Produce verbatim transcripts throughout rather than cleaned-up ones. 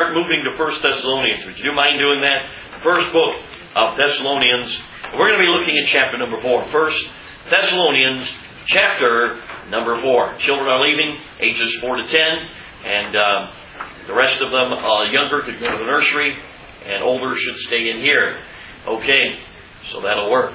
start moving to First Thessalonians. Would you mind doing that? First book of Thessalonians. We're going to be looking at chapter number four. First Thessalonians chapter number four. Children are leaving, ages four to ten, and uh, the rest of them, uh, younger, could go to the nursery, and older should stay in here. Okay, so that'll work.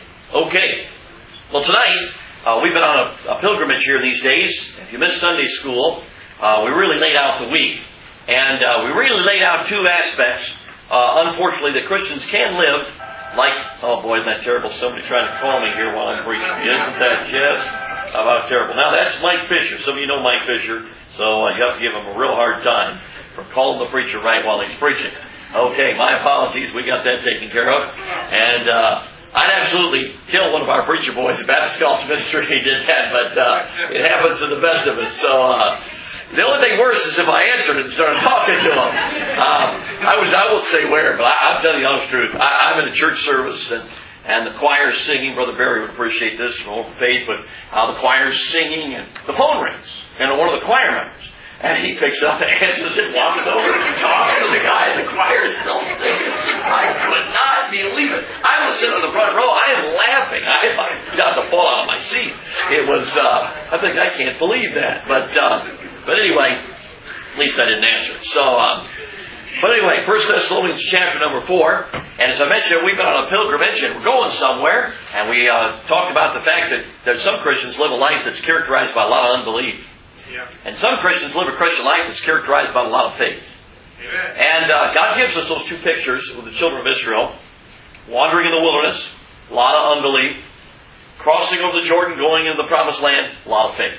Okay, well tonight, uh, we've been on a, a pilgrimage here these days. If you missed Sunday school, uh, we really laid out the week. And uh, we really laid out two aspects, uh, unfortunately, that Christians can live like, oh boy, isn't that terrible? Somebody trying to call me here while I'm preaching. Isn't that just about terrible? Now that's Mike Fisher. Some of you know Mike Fisher, so uh, you have to give him a real hard time for calling the preacher right while he's preaching. Okay, my apologies. We got that taken care of. And uh, I'd absolutely kill one of our preacher boys at Baptist College Ministry if he did that, but uh, it happens to the best of us. So uh, the only thing worse is if I answered and started talking to him. Um, I was, I won't say where, but I, I'm telling you the honest truth. I, I'm in a church service, and, and the choir's singing. Brother Barry would appreciate this from Open Faith, but uh, the choir's singing, and the phone rings, and one of the choir members. And he picks up and answers it, walks over and talks to the guy, and the choir is still singing. I could not believe it. I was sitting in the front row. I am laughing. I, I got to fall out of my seat. It was, uh, I think I can't believe that. But, uh, but anyway, at least I didn't answer it. So, um, but anyway, First Thessalonians chapter number four. And as I mentioned, we've been on a pilgrimage and we're going somewhere. And we uh, talked about the fact that, that some Christians live a life that's characterized by a lot of unbelief. Yeah. And some Christians live a Christian life that's characterized by a lot of faith. Amen. And uh, God gives us those two pictures with the children of Israel. Wandering in the wilderness, a lot of unbelief. Crossing over the Jordan, going into the promised land, a lot of faith.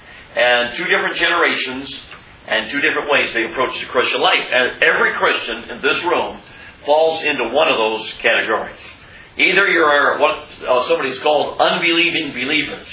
And two different generations and two different ways they approach the Christian life. And every Christian in this room falls into one of those categories. Either you're what uh, somebody's called unbelieving believers,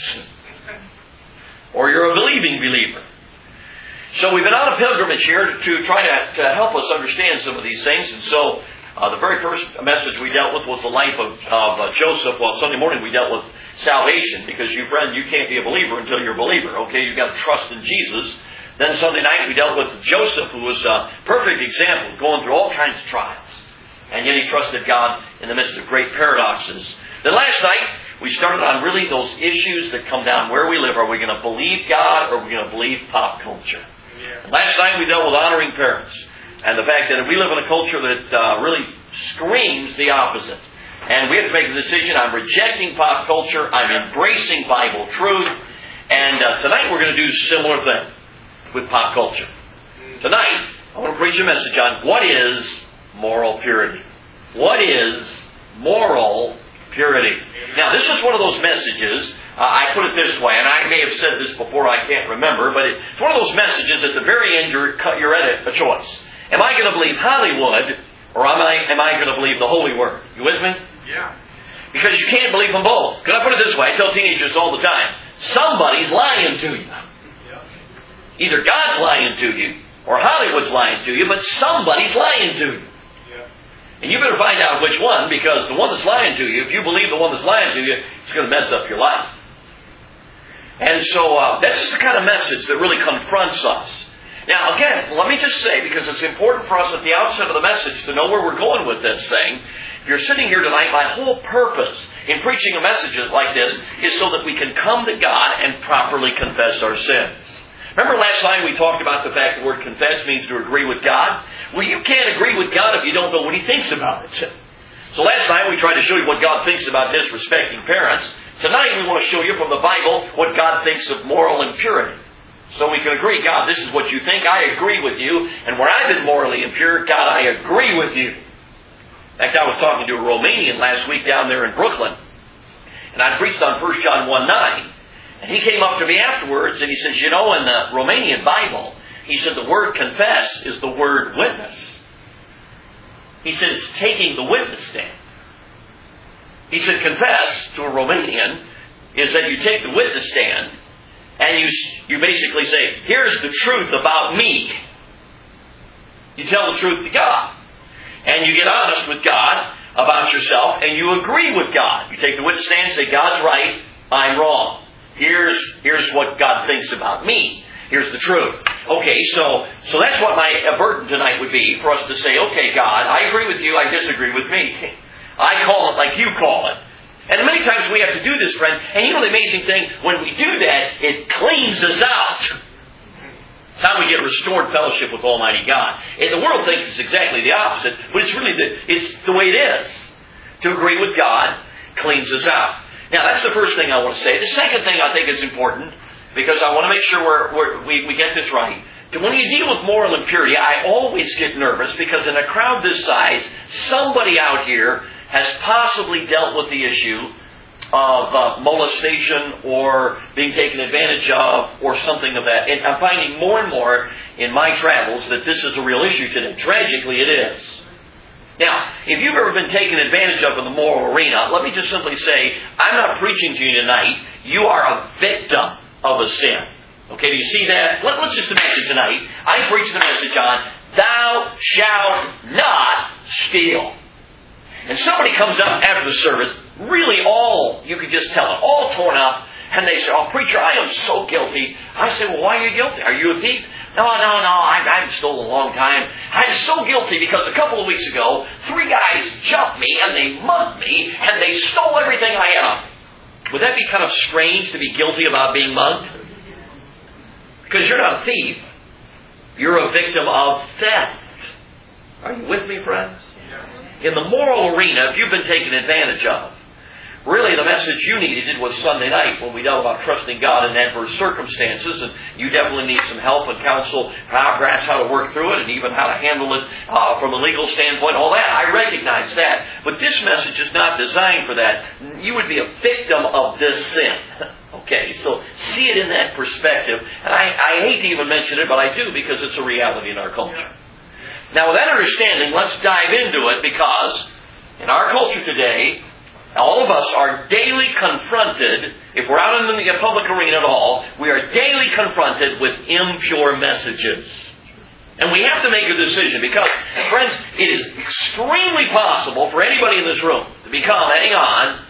or you're a believing believer. So we've been on a pilgrimage here to, to try to, to help us understand some of these things. And so uh, the very first message we dealt with was the life of, of uh, Joseph. Well, Sunday morning we dealt with salvation, because you, friend, you can't be a believer until you're a believer. Okay, you've got to trust in Jesus. Then Sunday night we dealt with Joseph, who was a perfect example, going through all kinds of trials. And yet he trusted God in the midst of great paradoxes. Then last night, we started on really those issues that come down where we live. Are we going to believe God, or are we going to believe pop culture? Yeah. Last night we dealt with honoring parents, and the fact that we live in a culture that uh, really screams the opposite. And we have to make a decision. I'm rejecting pop culture. I'm embracing Bible truth. And uh, tonight we're going to do a similar thing with pop culture. Tonight, I want to preach a message on what is moral purity. What is moral purity? Now, this is one of those messages, uh, I put it this way, and I may have said this before, I can't remember, but it's one of those messages at the very end you're, you're at a choice. Am I going to believe Hollywood, or am I, am I going to believe the Holy Word? You with me? Yeah. Because you can't believe them both. Can I put it this way? I tell teenagers all the time, somebody's lying to you. Either God's lying to you, or Hollywood's lying to you, but somebody's lying to you. And you better find out which one, because the one that's lying to you, if you believe the one that's lying to you, it's going to mess up your life. And so uh, this is the kind of message that really confronts us. Now, again, let me just say, because it's important for us at the outset of the message to know where we're going with this thing. If you're sitting here tonight, my whole purpose in preaching a message like this is so that we can come to God and properly confess our sins. Remember last time we talked about the fact the word confess means to agree with God? Well, you can't agree with God if you don't know what He thinks about it. So last time we tried to show you what God thinks about disrespecting parents. Tonight we want to show you from the Bible what God thinks of moral impurity. So we can agree, God, this is what you think. I agree with you. And where I've been morally impure, God, I agree with you. In fact, I was talking to a Romanian last week down there in Brooklyn. And I preached on First John one nine. And he came up to me afterwards and he says, you know, in the Romanian Bible, he said the word confess is the word witness. He said it's taking the witness stand. He said confess to a Romanian is that you take the witness stand and you, you basically say, here's the truth about me. You tell the truth to God. And you get honest with God about yourself and you agree with God. You take the witness stand and say, God's right, I'm wrong. Here's, here's what God thinks about me. Here's the truth. Okay, so so that's what my burden tonight would be, for us to say, okay, God, I agree with you, I disagree with me. I call it like you call it. And many times we have to do this, friend. And you know the amazing thing? When we do that, it cleans us out. It's how we get restored fellowship with Almighty God. And the world thinks it's exactly the opposite, but it's really the, it's the way it is. To agree with God cleans us out. Now, that's the first thing I want to say. The second thing I think is important, because I want to make sure we're, we're, we, we get this right. When you deal with moral impurity, I always get nervous, because in a crowd this size, somebody out here has possibly dealt with the issue of uh, molestation or being taken advantage of or something of that. And I'm finding more and more in my travels that this is a real issue today. Tragically, it is. Now, if you've ever been taken advantage of in the moral arena, let me just simply say, I'm not preaching to you tonight. You are a victim of a sin. Okay, do you see that? Let, let's just imagine tonight, I preach the message on, thou shalt not steal. And somebody comes up after the service, really all, you can just tell it, all torn up, and they say, oh, preacher, I am so guilty. I say, well, why are you guilty? Are you a thief? No, no, no, I, I've stolen a long time. I'm so guilty because a couple of weeks ago, three guys jumped me, and they mugged me, and they stole everything I had on me. Would that be kind of strange to be guilty about being mugged? Because you're not a thief. You're a victim of theft. Are you with me, friends? In the moral arena, if you've been taken advantage of, really the message you needed was Sunday night when we dealt about trusting God in adverse circumstances, and you definitely need some help and counsel, perhaps how to work through it and even how to handle it uh, from a legal standpoint, all that. I recognize that. But this message is not designed for that. You would be a victim of this sin. Okay, so see it in that perspective. And I, I hate to even mention it, but I do because it's a reality in our culture. Now, with that understanding, let's dive into it, because in our culture today, all of us are daily confronted, if we're out in the public arena at all, we are daily confronted with impure messages. And we have to make a decision, because, friends, it is extremely possible for anybody in this room to become, hang on,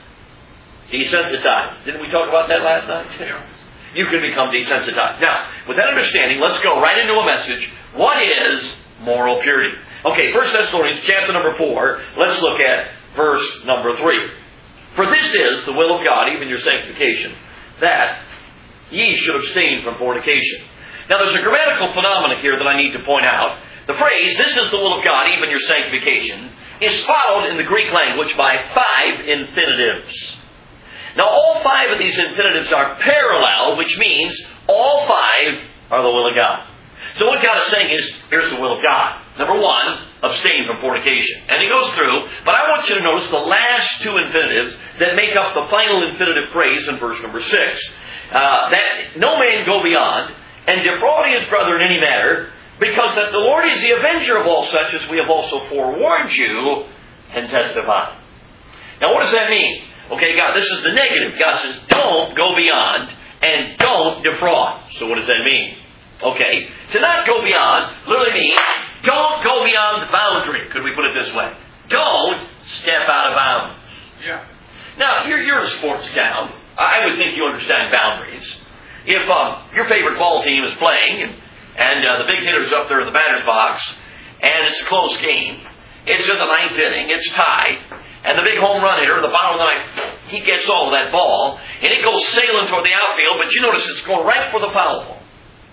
desensitized. Didn't we talk about that last night? Yeah. You can become desensitized. Now, with that understanding, let's go right into a message. What is moral purity? Okay, First Thessalonians chapter number four. Let's look at verse number three. For this is the will of God, even your sanctification, that ye should abstain from fornication. Now, there's a grammatical phenomenon here that I need to point out. The phrase, this is the will of God, even your sanctification, is followed in the Greek language by five infinitives. Now, all five of these infinitives are parallel, which means all five are the will of God. So what God is saying is, here's the will of God. Number one, abstain from fornication. And he goes through, but I want you to notice the last two infinitives that make up the final infinitive phrase in verse number six. Uh, that no man go beyond and defraud his brother in any matter, because that the Lord is the avenger of all such, as we have also forewarned you and testified. Now, what does that mean? Okay, God, this is the negative. God says, don't go beyond and don't defraud. So what does that mean? Okay, to not go beyond literally means don't go beyond the boundary. Could we put it this way? Don't step out of bounds. Yeah. Now, you're, you're a sports town. I would think you understand boundaries. If um, your favorite ball team is playing and, and uh, the big hitter's up there in the batter's box, and it's a close game, it's in the ninth inning, it's tied, and the big home run hitter, the bottom of the ninth, he gets all of that ball, and it goes sailing toward the outfield, but you notice it's going right for the foul ball.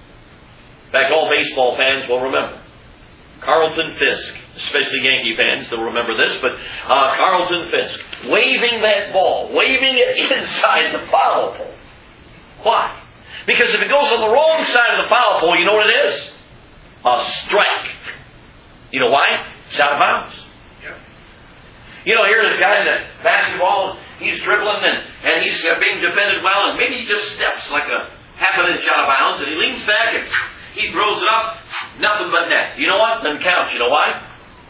In fact, all baseball fans will remember. Carlton Fisk, especially Yankee fans, they'll remember this, but uh, Carlton Fisk, waving that ball, waving it inside the foul pole. Why? Because if it goes on the wrong side of the foul pole, you know what it is? A strike. You know why? It's out of bounds. Yeah. You know, here's a guy in the basketball, he's dribbling and, and he's uh, being defended well, and maybe he just steps like a half an inch out of bounds, and he leans back and he throws it up, nothing but net. You know what? Doesn't count. You know why?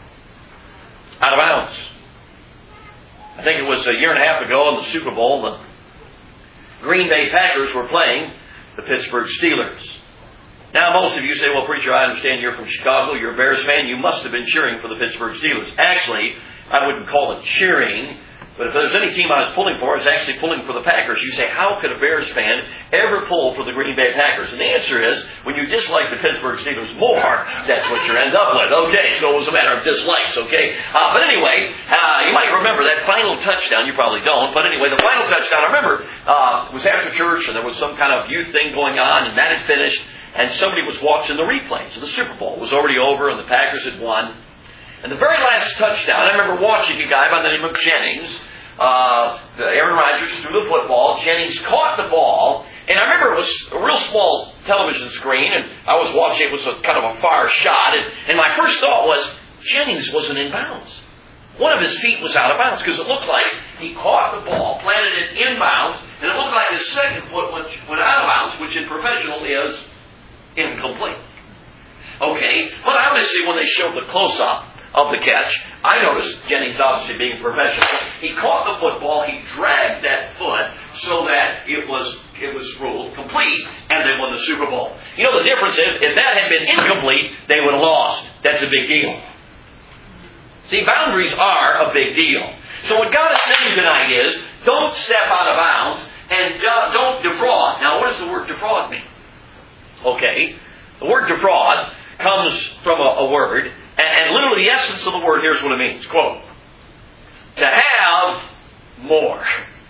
Out of bounds. I think it was a year and a half ago in the Super Bowl, the Green Bay Packers were playing the Pittsburgh Steelers. Now, most of you say, well, preacher, I understand you're from Chicago, you're a Bears fan, you must have been cheering for the Pittsburgh Steelers. Actually, I wouldn't call it cheering. But if there's any team I was pulling for, I was actually pulling for the Packers. You say, how could a Bears fan ever pull for the Green Bay Packers? And the answer is, when you dislike the Pittsburgh Steelers more, that's what you end up with. Okay, so it was a matter of dislikes, okay? Uh, but anyway, uh, you might remember that final touchdown. You probably don't. But anyway, the final touchdown, I remember, uh, it was after church, and there was some kind of youth thing going on, and that had finished, and somebody was watching the replay. So the Super Bowl was already over, and the Packers had won. And the very last touchdown, I remember watching a guy by the name of Jennings. Uh, Aaron Rodgers threw the football. Jennings caught the ball. And I remember it was a real small television screen, and I was watching. It was a kind of a far shot. And, and my first thought was, Jennings wasn't in bounds. One of his feet was out of bounds, because it looked like he caught the ball, planted it inbounds, and it looked like his second foot went, went out of bounds, which in professional is incomplete. Okay, but obviously when they showed the close-up of the catch, I noticed Jennings obviously being professional. He caught the football, he dragged that foot so that it was it was ruled complete, and they won the Super Bowl. You know the difference is, if that had been incomplete, they would have lost. That's a big deal. See, boundaries are a big deal. So what God is saying tonight is, don't step out of bounds, and uh, don't defraud. Now, what does the word defraud mean? Okay, the word defraud comes from a, a word, and, and literally the essence of the word, here's what it means. Quote, to have more.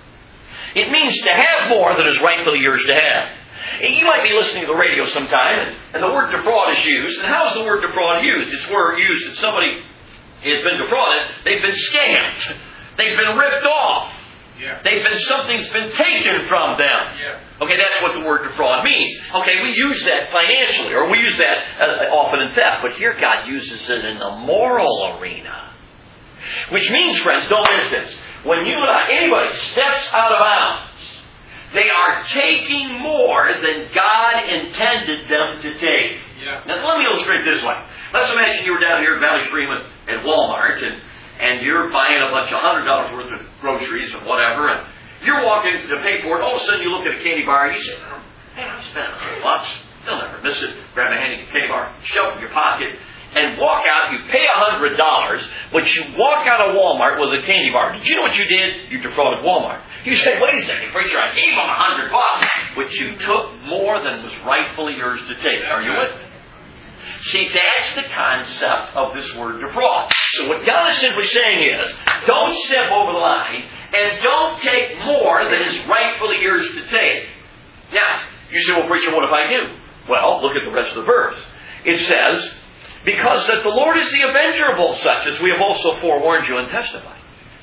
It means to have more than is rightfully yours to have. You might be listening to the radio sometime, and, and the word defraud is used. And how is the word defraud used? It's word used that somebody has been defrauded. They've been scammed. They've been ripped off. Yeah. They've been, something's been taken from them. Yeah. Okay, that's what the word defraud means. Okay, we use that financially, or we use that uh, often in theft. But here God uses it in the moral arena. Which means, friends, don't miss this. When you and I, anybody steps out of bounds, they are taking more than God intended them to take. Yeah. Now, let me illustrate this way. Let's imagine you were down here at Valley Stream at, at Walmart, and, and you're buying a bunch of one hundred dollars worth of groceries or whatever, and you're walking to pay for it. All of a sudden, you look at a candy bar, and you say, man, I'm spending a hundred bucks. You'll never miss it. Grab a handy candy bar, shove it in your pocket, and walk out. You pay one hundred dollars, but you walk out of Walmart with a candy bar. Did you know what you did? You defrauded Walmart. You say, wait a second, preacher, I gave them one hundred bucks, but you took more than was rightfully yours to take. Are you with me? See, that's the concept of this word defraud. So what God is simply saying is, don't step over the line, and don't take more than is rightfully yours to take. Now, you say, well, preacher, what if I do? Well, look at the rest of the verse. It says, because that the Lord is the avenger of all such, as we have also forewarned you and testified.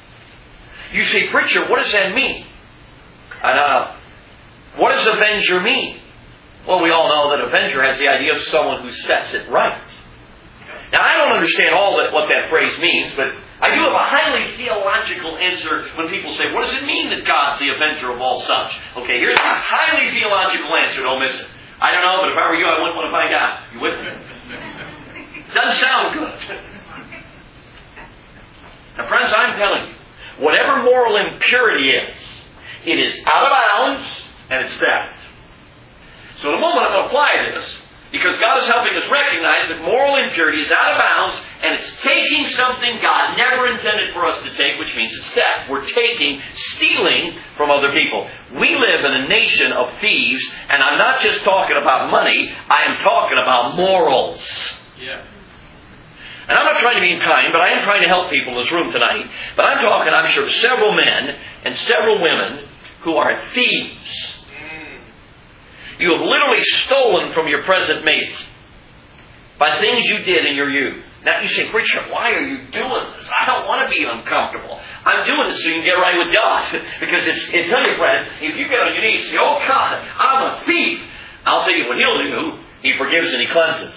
You say, preacher, what does that mean? And, uh, what does avenger mean? Well, we all know that avenger has the idea of someone who sets it right. Now, I don't understand all that what that phrase means, but I do have a highly theological answer when people say, what does it mean that God's the avenger of all such? Okay, here's a highly theological answer. Don't miss it. I don't know, but if I were you, I wouldn't want to find out. You with me? Doesn't sound good. Now, friends, I'm telling you, whatever moral impurity is, it is out of bounds and it's theft. So in a moment I'm going to apply this, because God is helping us recognize that moral impurity is out of bounds and it's taking something God never intended for us to take, which means it's theft. We're taking, stealing from other people. We live in a nation of thieves, and I'm not just talking about money, I am talking about morals. Yeah. And I'm not trying to be unkind, but I am trying to help people in this room tonight. But I'm talking, I'm sure, several men and several women who are thieves. You have literally stolen from your present mate by things you did in your youth. Now you say, preacher, why are you doing this? I don't want to be uncomfortable. I'm doing this so you can get right with God. Because it's, it tell you, friend, if you get on your knees and say, oh God, I'm a thief, I'll tell you what He'll do. He forgives and He cleanses.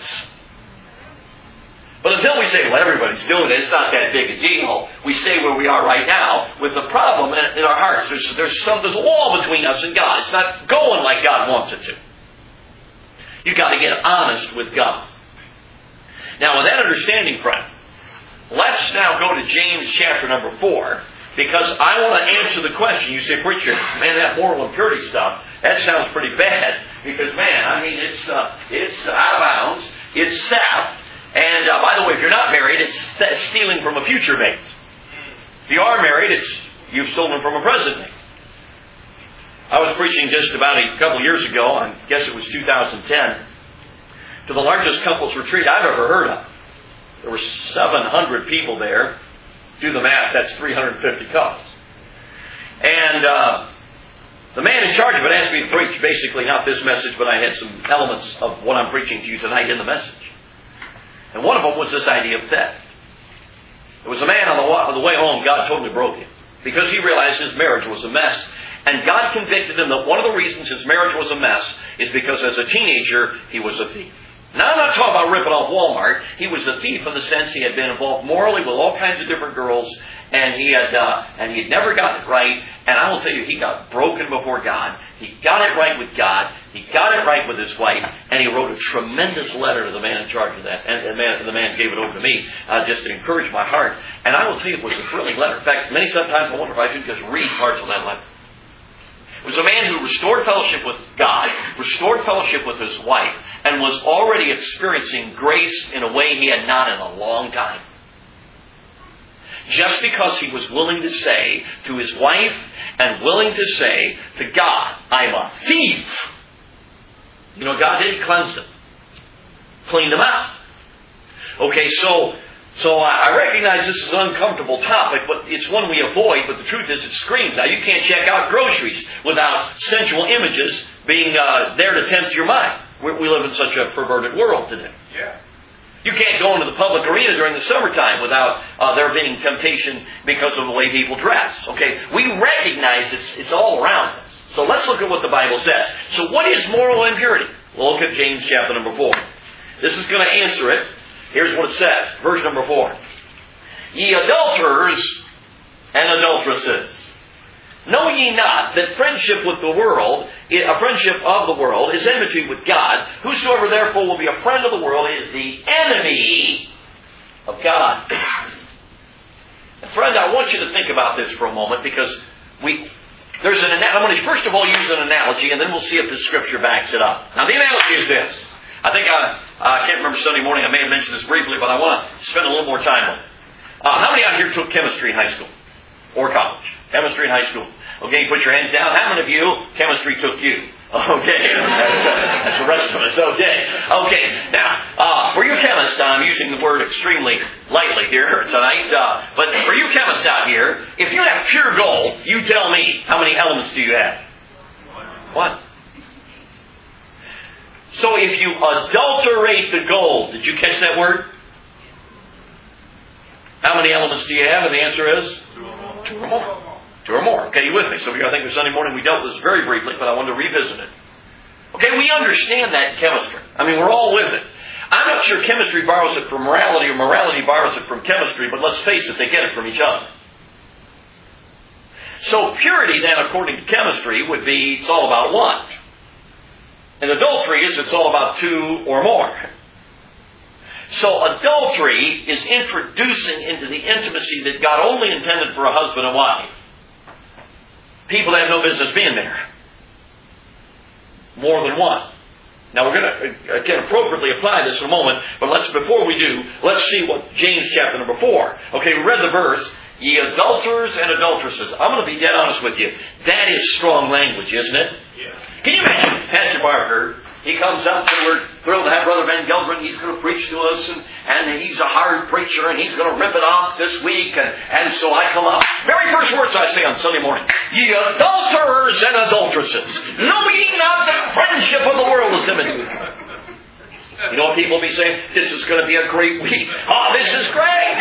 But until we say, well, everybody's doing it, it's not that big a deal, we stay where we are right now with the problem in, in our hearts. There's, there's, some, there's a wall between us and God. It's not going like God wants it to. You've got to get honest with God. Now, with that understanding, friend, let's now go to James chapter number four, because I want to answer the question. You say, preacher, man, that moral impurity stuff, that sounds pretty bad. Because, man, I mean, it's, uh, it's out of bounds, it's theft. And, uh, by the way, if you're not married, it's stealing from a future mate. If you are married, it's you've stolen from a president. I was preaching just about a couple years ago, I guess it was two thousand ten, to the largest couples retreat I've ever heard of. There were seven hundred people there. Do the math, that's three hundred fifty couples. And uh, the man in charge of it asked me to preach basically not this message, but I had some elements of what I'm preaching to you tonight in the message. And one of them was this idea of theft. There was a man on the, on the way home, God totally broke him because he realized his marriage was a mess. And God convicted him that one of the reasons his marriage was a mess is because as a teenager, he was a thief. Now, I'm not talking about ripping off Walmart. He was a thief in the sense he had been involved morally with all kinds of different girls, and he had uh, and he had never gotten it right. And I will tell you, he got broken before God. He got it right with God. He got it right with his wife, and he wrote a tremendous letter to the man in charge of that. And the man, the man gave it over to me uh, just to encourage my heart. And I will tell you, it was a thrilling letter. In fact, many sometimes I wonder if I should just read parts of that letter. It was a man who restored fellowship with God, restored fellowship with his wife, and was already experiencing grace in a way he had not in a long time. Just because he was willing to say to his wife and willing to say to God, I'm a thief. You know, God did cleanse him. Cleaned him out. Okay, so... So I recognize this is an uncomfortable topic, but it's one we avoid, but the truth is it screams. Now, you can't check out groceries without sensual images being uh, there to tempt your mind. We, we live in such a perverted world today. Yeah. You can't go into the public arena during the summertime without uh, there being temptation because of the way people dress. Okay, we recognize it's, it's all around us. So let's look at what the Bible says. So what is moral impurity? Well, look at James chapter number four. This is going to answer it. Here's what it says, verse number four. Ye adulterers and adulteresses, know ye not that friendship with the world, a friendship of the world, is enmity with God? Whosoever therefore will be a friend of the world is the enemy of God. And friend, I want you to think about this for a moment because we there's an I'm going to first of all use an analogy, and then we'll see if the Scripture backs it up. Now, the analogy is this. I think I, I can't remember Sunday morning, I may have mentioned this briefly, but I want to spend a little more time on it. Uh, how many out here took chemistry in high school? Or college? Chemistry in high school. Okay, put your hands down. How many of you, chemistry took you? Okay, that's, uh, that's the rest of us. Okay, okay. Now, uh, for you chemists, I'm using the word extremely lightly here tonight, uh, but for you chemists out here, if you have pure gold, you tell me, how many elements do you have? One. So if you adulterate the gold, did you catch that word? How many elements do you have? And the answer is? Two or more. Two or more. Two or more. Okay, you with me? So I think the Sunday morning we dealt with this very briefly, but I wanted to revisit it. Okay, we understand that in chemistry. I mean, we're all with it. I'm not sure chemistry borrows it from morality or morality borrows it from chemistry, but let's face it, they get it from each other. So purity then, according to chemistry, would be it's all about one. And adultery is it's all about two or more. So adultery is introducing into the intimacy that God only intended for a husband and wife. People that have no business being there. More than one. Now we're going to again appropriately apply this in a moment, but let's before we do, let's see what James chapter number four. Okay, we read the verse, ye adulterers and adulteresses. I'm going to be dead honest with you. That is strong language, isn't it? Yeah. Can you imagine Pastor Barker? He comes up and we're thrilled to have Brother Van Gelderen. He's going to preach to us, and, and he's a hard preacher, and he's going to rip it off this week. And, and so I come up. Very first words I say on Sunday morning, ye adulterers and adulteresses, know ye not that friendship of the world is enmity with God? You know what people will be saying? This is going to be a great week. Oh, this is great.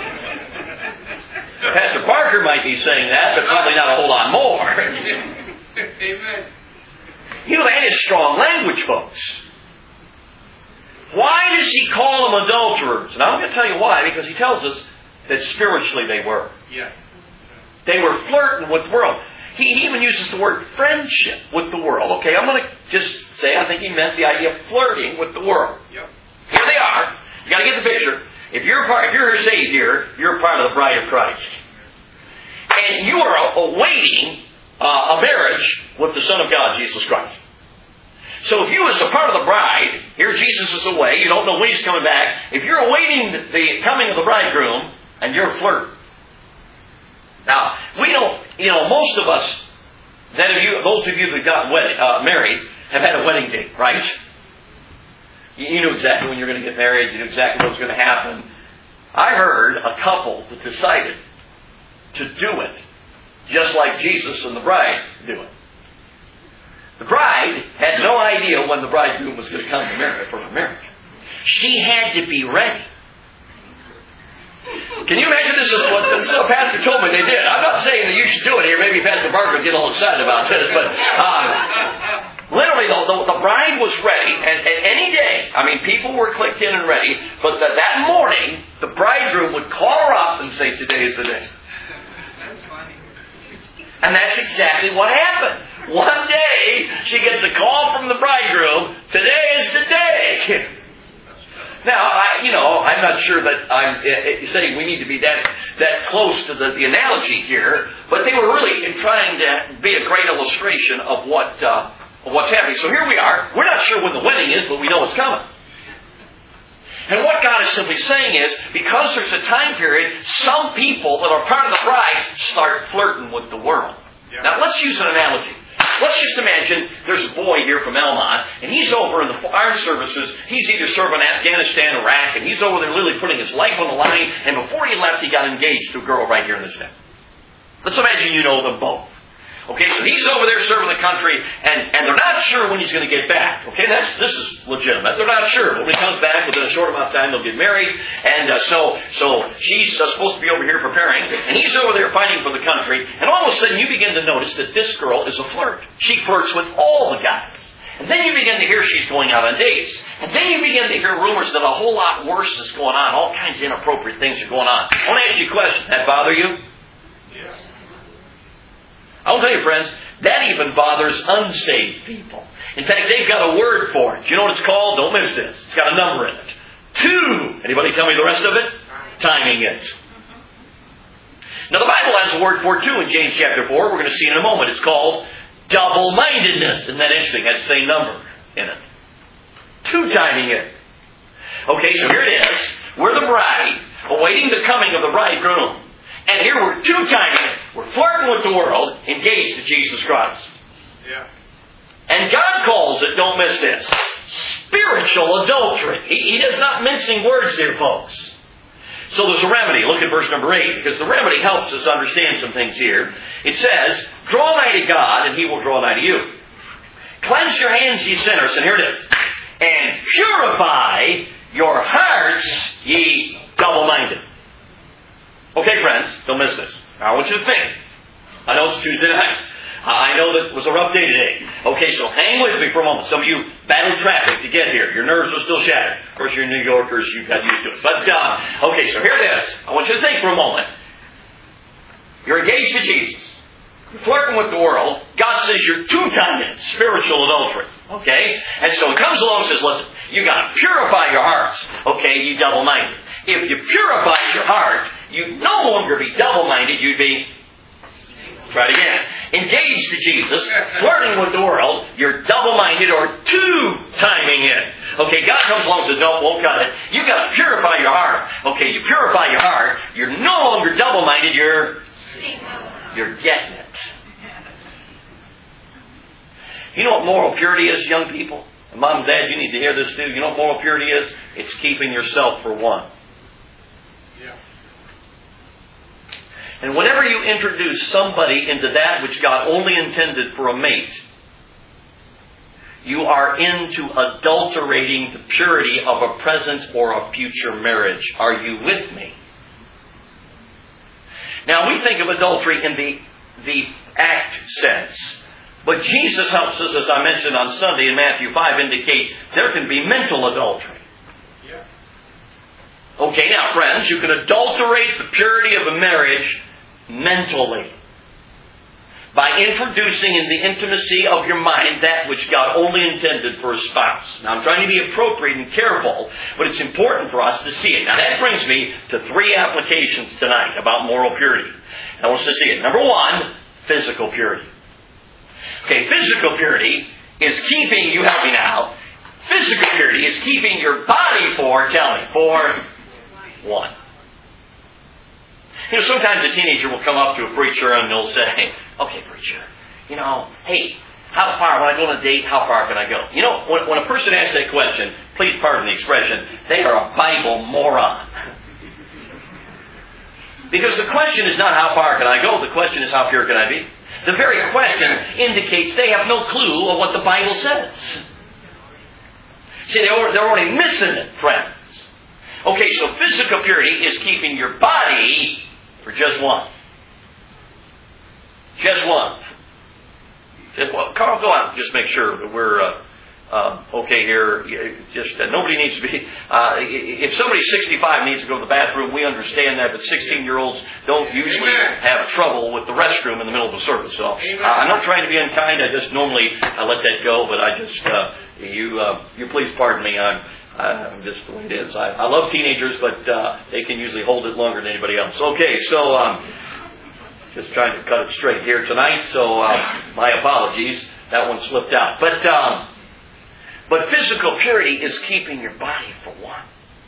Pastor Barker might be saying that, but probably not a whole lot more. Amen. You know, that is strong language, folks. Why does he call them adulterers? Now, I'm going to tell you why. Because he tells us that spiritually they were. Yeah. They were flirting with the world. He, he even uses the word friendship with the world. Okay, I'm going to just say I think he meant the idea of flirting with the world. Yep. Here they are. You got to get the picture. If you're part, if you're saved here, you're part of the bride of Christ. And you are awaiting Uh, a marriage with the Son of God, Jesus Christ. So if you as a part of the bride, here Jesus is away, you don't know when he's coming back, if you're awaiting the coming of the bridegroom and you're flirting, Now, we don't, you know, most of us, that of you, those of you that got wedding, uh, married, have had a wedding date, right? You, you knew exactly when you were going to get married. You knew exactly what was going to happen. I heard a couple that decided to do it just like Jesus and the bride do it. The bride had no idea when the bridegroom was going to come to marry for her marriage. She had to be ready. Can you imagine this is what this uh, Pastor told me they did? I'm not saying that you should do it here. Maybe Pastor Barker would get all excited about this. But um, literally, though, the, the bride was ready. And, and any day, I mean, people were clicked in and ready. But that, that morning, the bridegroom would call her up and say, today is the day. And that's exactly what happened. One day, she gets a call from the bridegroom. Today is the day. Now, I, you know, I'm not sure that I'm uh, saying we need to be that that close to the, the analogy here, but they were really trying to be a great illustration of what uh, of what's happening. So here we are. We're not sure when the wedding is, but we know it's coming. And what God is simply saying is, because there's a time period, some people that are part of the bride start flirting with the world. Yeah. Now, let's use an analogy. Let's just imagine there's a boy here from Elmont, and he's over in the armed services. He's either serving Afghanistan or Iraq, and he's over there literally putting his life on the line, and before he left, he got engaged to a girl right here in this town. Let's imagine you know them both. Okay, so he's over there serving the country, and, and they're not sure when he's going to get back. Okay, that's this is legitimate. They're not sure. But when he comes back, within a short amount of time, they'll get married. And uh, so so she's uh, supposed to be over here preparing, and he's over there fighting for the country. And all of a sudden, you begin to notice that this girl is a flirt. She flirts with all the guys. And then you begin to hear she's going out on dates. And then you begin to hear rumors that a whole lot worse is going on. All kinds of inappropriate things are going on. I want to ask you a question. That bother you? Yes. I'll tell you, friends, that even bothers unsaved people. In fact, they've got a word for it. Do you know what it's called? Don't miss this. It's got a number in it. Two. Anybody tell me the rest of it? Timing it. Now, the Bible has a word for it, too, in James chapter four. We're going to see in a moment. It's called double-mindedness. Isn't that interesting? It has the same number in it. Two-timing it. Okay, so here it is. We're the bride, awaiting the coming of the bridegroom. And here we're two-timing it. We're flirting with the world, engaged to Jesus Christ. Yeah. And God calls it, don't miss this, spiritual adultery. He, he does not mincing words here, folks. So there's a remedy. Look at verse number eight, because the remedy helps us understand some things here. It says, draw nigh to God, and He will draw nigh to you. Cleanse your hands, ye sinners, and here it is. And purify your hearts, ye double-minded. Okay, friends, don't miss this. I want you to think. I know it's Tuesday night. I know that it was a rough day today. Okay, so hang with me for a moment. Some of you battled traffic to get here. Your nerves are still shattered. Of course, you're New Yorkers. You got used to it. But, uh, okay, so here it is. I want you to think for a moment. You're engaged to Jesus. You're flirting with the world. God says you're two-timing it. Spiritual adultery. Okay? And so He comes along and says, listen, you got to purify your hearts. Okay, you double-minded. If you purify your heart, you'd no longer be double-minded. You'd be, try it again, engaged to Jesus, flirting with the world. You're double-minded or two-timing it. Okay, God comes along and says, no, won't cut it. You've got to purify your heart. Okay, you purify your heart. You're no longer double-minded. You're, you're getting it. You know what moral purity is, young people? And Mom and Dad, you need to hear this too. You know what moral purity is? It's keeping yourself for one. Yeah. And whenever you introduce somebody into that which God only intended for a mate, you are into adulterating the purity of a present or a future marriage. Are you with me? Now, we think of adultery in the, the act sense. But Jesus helps us, as I mentioned on Sunday in Matthew five, indicate there can be mental adultery. Yeah. Okay, now friends, you can adulterate the purity of a marriage mentally by introducing in the intimacy of your mind that which God only intended for a spouse. Now I'm trying to be appropriate and careful, but it's important for us to see it. Now that brings me to three applications tonight about moral purity. I want us to see it. Number one, physical purity. Okay, physical purity is keeping, you help me now, physical purity is keeping your body for, tell me, for one. You know, sometimes a teenager will come up to a preacher and they'll say, okay, preacher, you know, hey, how far, when I go on a date, how far can I go? You know, when, when a person asks that question, please pardon the expression, they are a Bible moron. Because the question is not how far can I go, the question is how pure can I be? The very question indicates they have no clue of what the Bible says. See, they're, they're already missing it, friends. Okay, so physical purity is keeping your body for just one. Just one. Just, well, Carl, go on. Just make sure that we're uh, uh, okay here. Just uh, nobody needs to be. Uh, if somebody's sixty-five needs to go to the bathroom, we understand that. But sixteen-year-olds don't usually Amen. have trouble with the restroom in the middle of the service. So uh, I'm not trying to be unkind. I just normally I let that go. But I just uh, you uh, you please pardon me. I'm. I'm just the way it is. I, I love teenagers, but uh, they can usually hold it longer than anybody else. Okay, so um, just trying to cut it straight here tonight. So uh, my apologies. That one slipped out. But um, but physical purity is keeping your body for one.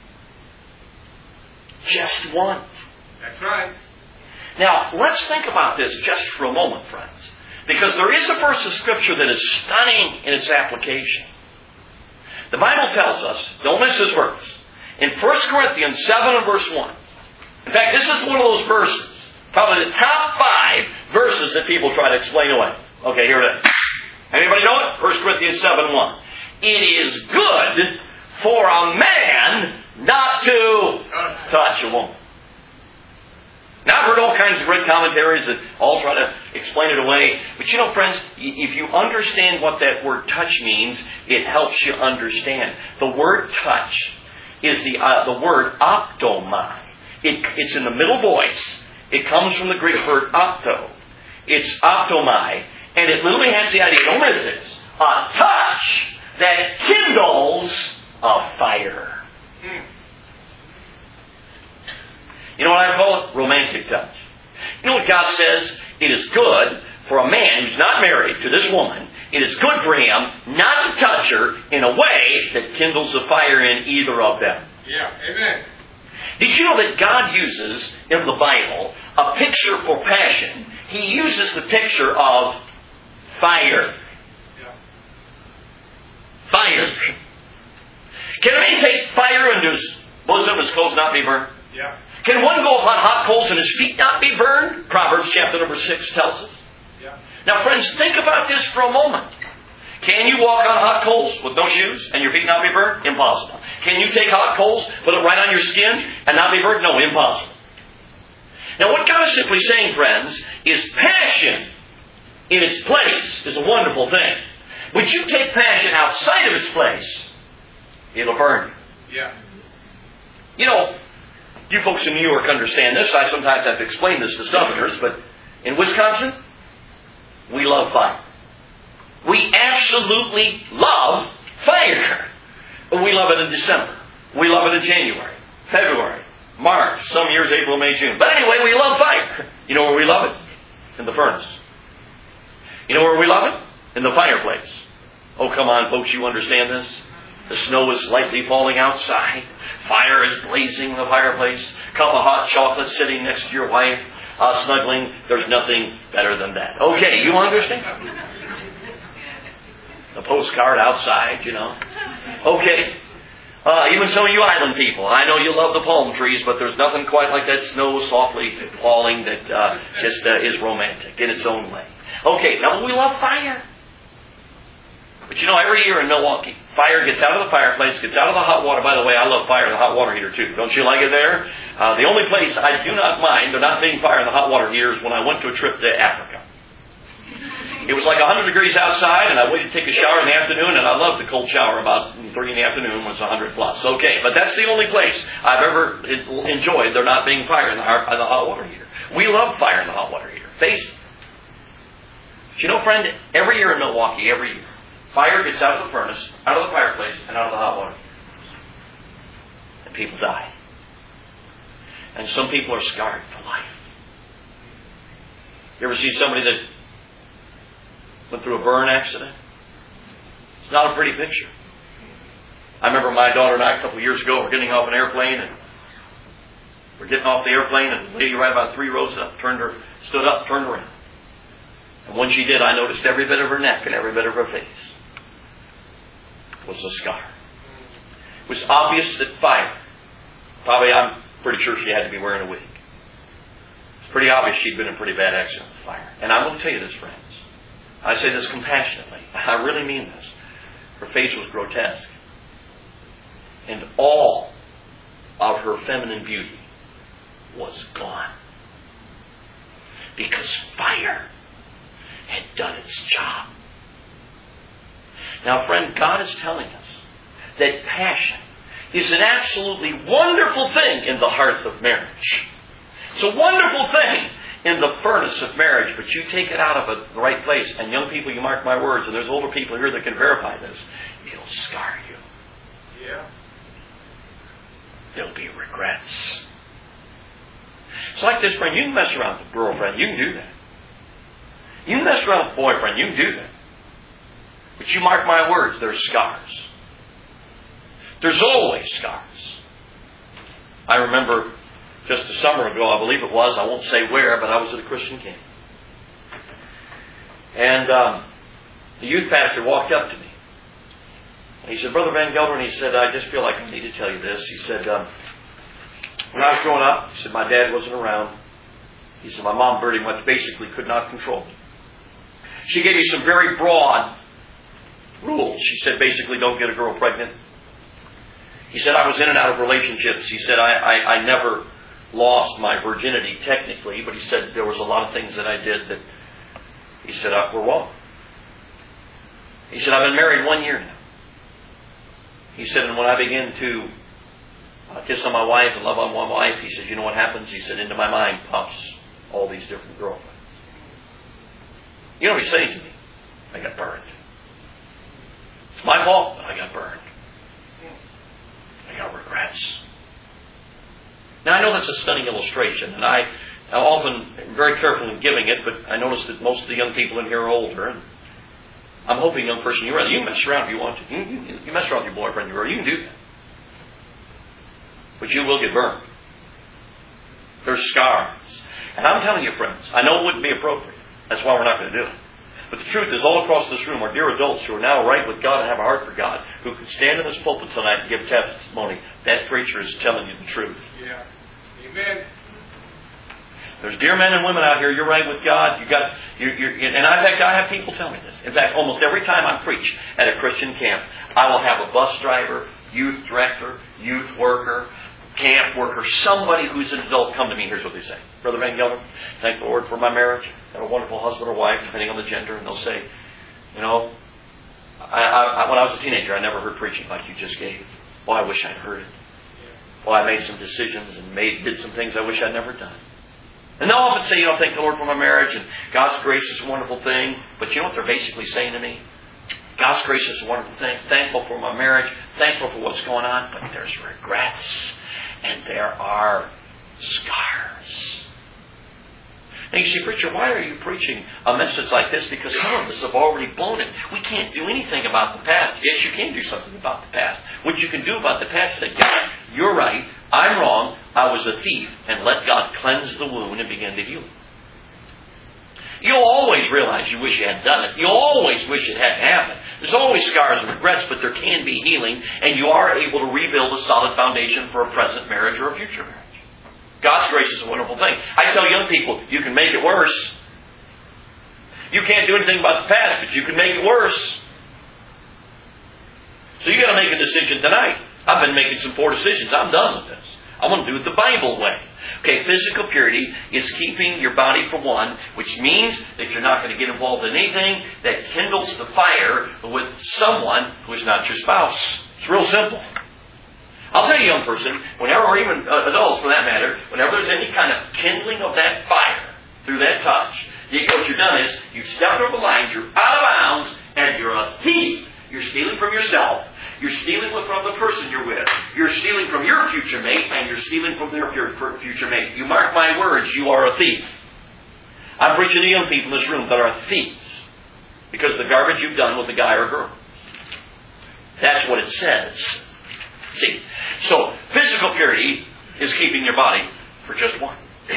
Just one. That's right. Now, let's think about this just for a moment, friends. Because there is a verse of Scripture that is stunning in its application. The Bible tells us, don't miss this verse, in First Corinthians seven and verse one. In fact, this is one of those verses, probably the top five verses that people try to explain away. Okay, here it is. Anybody know it? First Corinthians seven one. It is good for a man not to touch a woman. Now, I've heard all kinds of great commentaries that all try to explain it away. But you know, friends, if you understand what that word touch means, it helps you understand. The word touch is the uh, the word optomai. It, it's in the middle voice. It comes from the Greek word opto. It's optomai. And it literally has the idea, don't miss this, a touch that kindles a fire. Hmm. You know what I call it? Romantic touch. You know what God says? It is good for a man who's not married to this woman. It is good for him not to touch her in a way that kindles a fire in either of them. Yeah, amen. Did you know that God uses in the Bible a picture for passion? He uses the picture of fire. Yeah. Fire. Can a man take fire into his bosom, his clothes not be burned? Yeah. Can one go upon hot coals and his feet not be burned? Proverbs chapter number six tells us. Yeah. Now, friends, think about this for a moment. Can you walk on hot coals with no shoes and your feet not be burned? Impossible. Can you take hot coals, put it right on your skin and not be burned? No, impossible. Now, what God is simply saying, friends, is passion in its place is a wonderful thing. But you take passion outside of its place, it'll burn you. Yeah. You know, you folks in New York understand this. I sometimes have to explain this to Southerners, but in Wisconsin, we love fire. We absolutely love fire. We love it in December. We love it in January, February, March, some years April, May, June. But anyway, we love fire. You know where we love it? In the furnace. You know where we love it? In the fireplace. Oh, come on, folks, you understand this? The snow is lightly falling outside. Fire is blazing in the fireplace. Cup of hot chocolate sitting next to your wife, uh, snuggling. There's nothing better than that. Okay, you understand? The postcard outside, you know. Okay. Uh, even some of you island people, I know you love the palm trees, but there's nothing quite like that snow softly falling that uh, just uh, is romantic in its own way. Okay, now we love fire. But you know, every year in Milwaukee, fire gets out of the fireplace, gets out of the hot water. By the way, I love fire in the hot water heater too. Don't you like it there? Uh, the only place I do not mind there not being fire in the hot water heater is when I went to a trip to Africa. It was like one hundred degrees outside, and I waited to take a shower in the afternoon, and I loved the cold shower about three in the afternoon when it was one hundred plus. Okay, but that's the only place I've ever enjoyed there not being fire in the hot water heater. We love fire in the hot water heater. Face it. But you know, friend, every year in Milwaukee, every year, fire gets out of the furnace, out of the fireplace, and out of the hot water. And people die. And some people are scarred for life. You ever see somebody that went through a burn accident? It's not a pretty picture. I remember my daughter and I a couple of years ago were getting off an airplane, and We're getting off the airplane, and the lady right about three rows up turned her, stood up, turned around. And when she did, I noticed every bit of her neck and every bit of her face was a scar. It was obvious that fire, probably I'm pretty sure she had to be wearing a wig. It's pretty obvious she'd been in a pretty bad accident with fire. And I'm going to tell you this, friends. I say this compassionately. I really mean this. Her face was grotesque. And all of her feminine beauty was gone. Because fire had done its job. Now, friend, God is telling us that passion is an absolutely wonderful thing in the hearth of marriage. It's a wonderful thing in the furnace of marriage, but you take it out of a, the right place. And young people, you mark my words, and there's older people here that can verify this, it'll scar you. Yeah. There'll be regrets. It's like this, friend. You can mess around with a girlfriend. You can do that. You can mess around with a boyfriend. You can do that. But you mark my words, there's scars. There's always scars. I remember just a summer ago, I believe it was, I won't say where, but I was at a Christian camp. And um, the youth pastor walked up to me. And he said, Brother Van Gelder, and he said, I just feel like I need to tell you this. He said, um, when I was growing up, he said, my dad wasn't around. He said, my mom pretty much basically could not control me. She gave me some very broad rules. She said, basically, don't get a girl pregnant. He said, I was in and out of relationships. He said, I, I, I never lost my virginity technically, but he said there was a lot of things that I did that he said uh, were wrong. He said, I've been married one year now. He said, and when I began to uh, kiss on my wife and love on my wife, he said, you know what happens? He said, into my mind pops all these different girlfriends. You know what he's saying to me? I got burned. It's my fault, but I got burned. I got regrets. Now, I know that's a stunning illustration, and I, I'm often very careful in giving it, but I notice that most of the young people in here are older, and I'm hoping, young person, you're right. You can mess around if you want to. You, you, you mess around with your boyfriend, you're right. You can do that. But you will get burned. There's scars. And I'm telling you, friends, I know it wouldn't be appropriate. That's why we're not going to do it. But the truth is, all across this room are dear adults who are now right with God and have a heart for God, who can stand in this pulpit tonight and give testimony. That preacher is telling you the truth. Yeah. Amen. There's dear men and women out here. You're right with God. You got, you're, you're, and I've had, I have people tell me this. In fact, almost every time I preach at a Christian camp, I will have a bus driver, youth director, youth worker, camp worker, somebody who's an adult come to me. Here's what they say. Brother Van Gelder, thank the Lord for my marriage. I have a wonderful husband or wife, depending on the gender. And they'll say, you know, I, I, when I was a teenager, I never heard preaching like you just gave. Well, I wish I'd heard it. Well, I made some decisions and made did some things I wish I'd never done. And they'll often say, you know, thank the Lord for my marriage, and God's grace is a wonderful thing. But you know what they're basically saying to me? God's grace is a wonderful thing. Thankful for my marriage. Thankful for what's going on. But there's regrets. And there are scars. Now you say, preacher, why are you preaching a message like this? Because some of us have already blown it. We can't do anything about the past. Yes, you can do something about the past. What you can do about the past is say, God, you're right. I'm wrong. I was a thief. And let God cleanse the wound and begin to heal it. You'll always realize you wish you hadn't done it. You'll always wish it hadn't happened. There's always scars and regrets, but there can be healing, and you are able to rebuild a solid foundation for a present marriage or a future marriage. God's grace is a wonderful thing. I tell young people, you can make it worse. You can't do anything about the past, but you can make it worse. So you got to make a decision tonight. I've been making some poor decisions. I'm done with this. I want to do it the Bible way. Okay, physical purity is keeping your body for one, which means that you're not going to get involved in anything that kindles the fire with someone who is not your spouse. It's real simple. I'll tell you, young person, whenever, or even uh, adults for that matter, whenever there's any kind of kindling of that fire through that touch, you, what you've done is you've stepped over the lines, you're out of bounds, and you're a thief. You're stealing from yourself. You're stealing from the person you're with. You're stealing from your future mate, and you're stealing from their future mate. You mark my words, you are a thief. I'm preaching to young people in this room that are thieves because of the garbage you've done with a guy or a girl. That's what it says. See? So, physical purity is keeping your body for just one.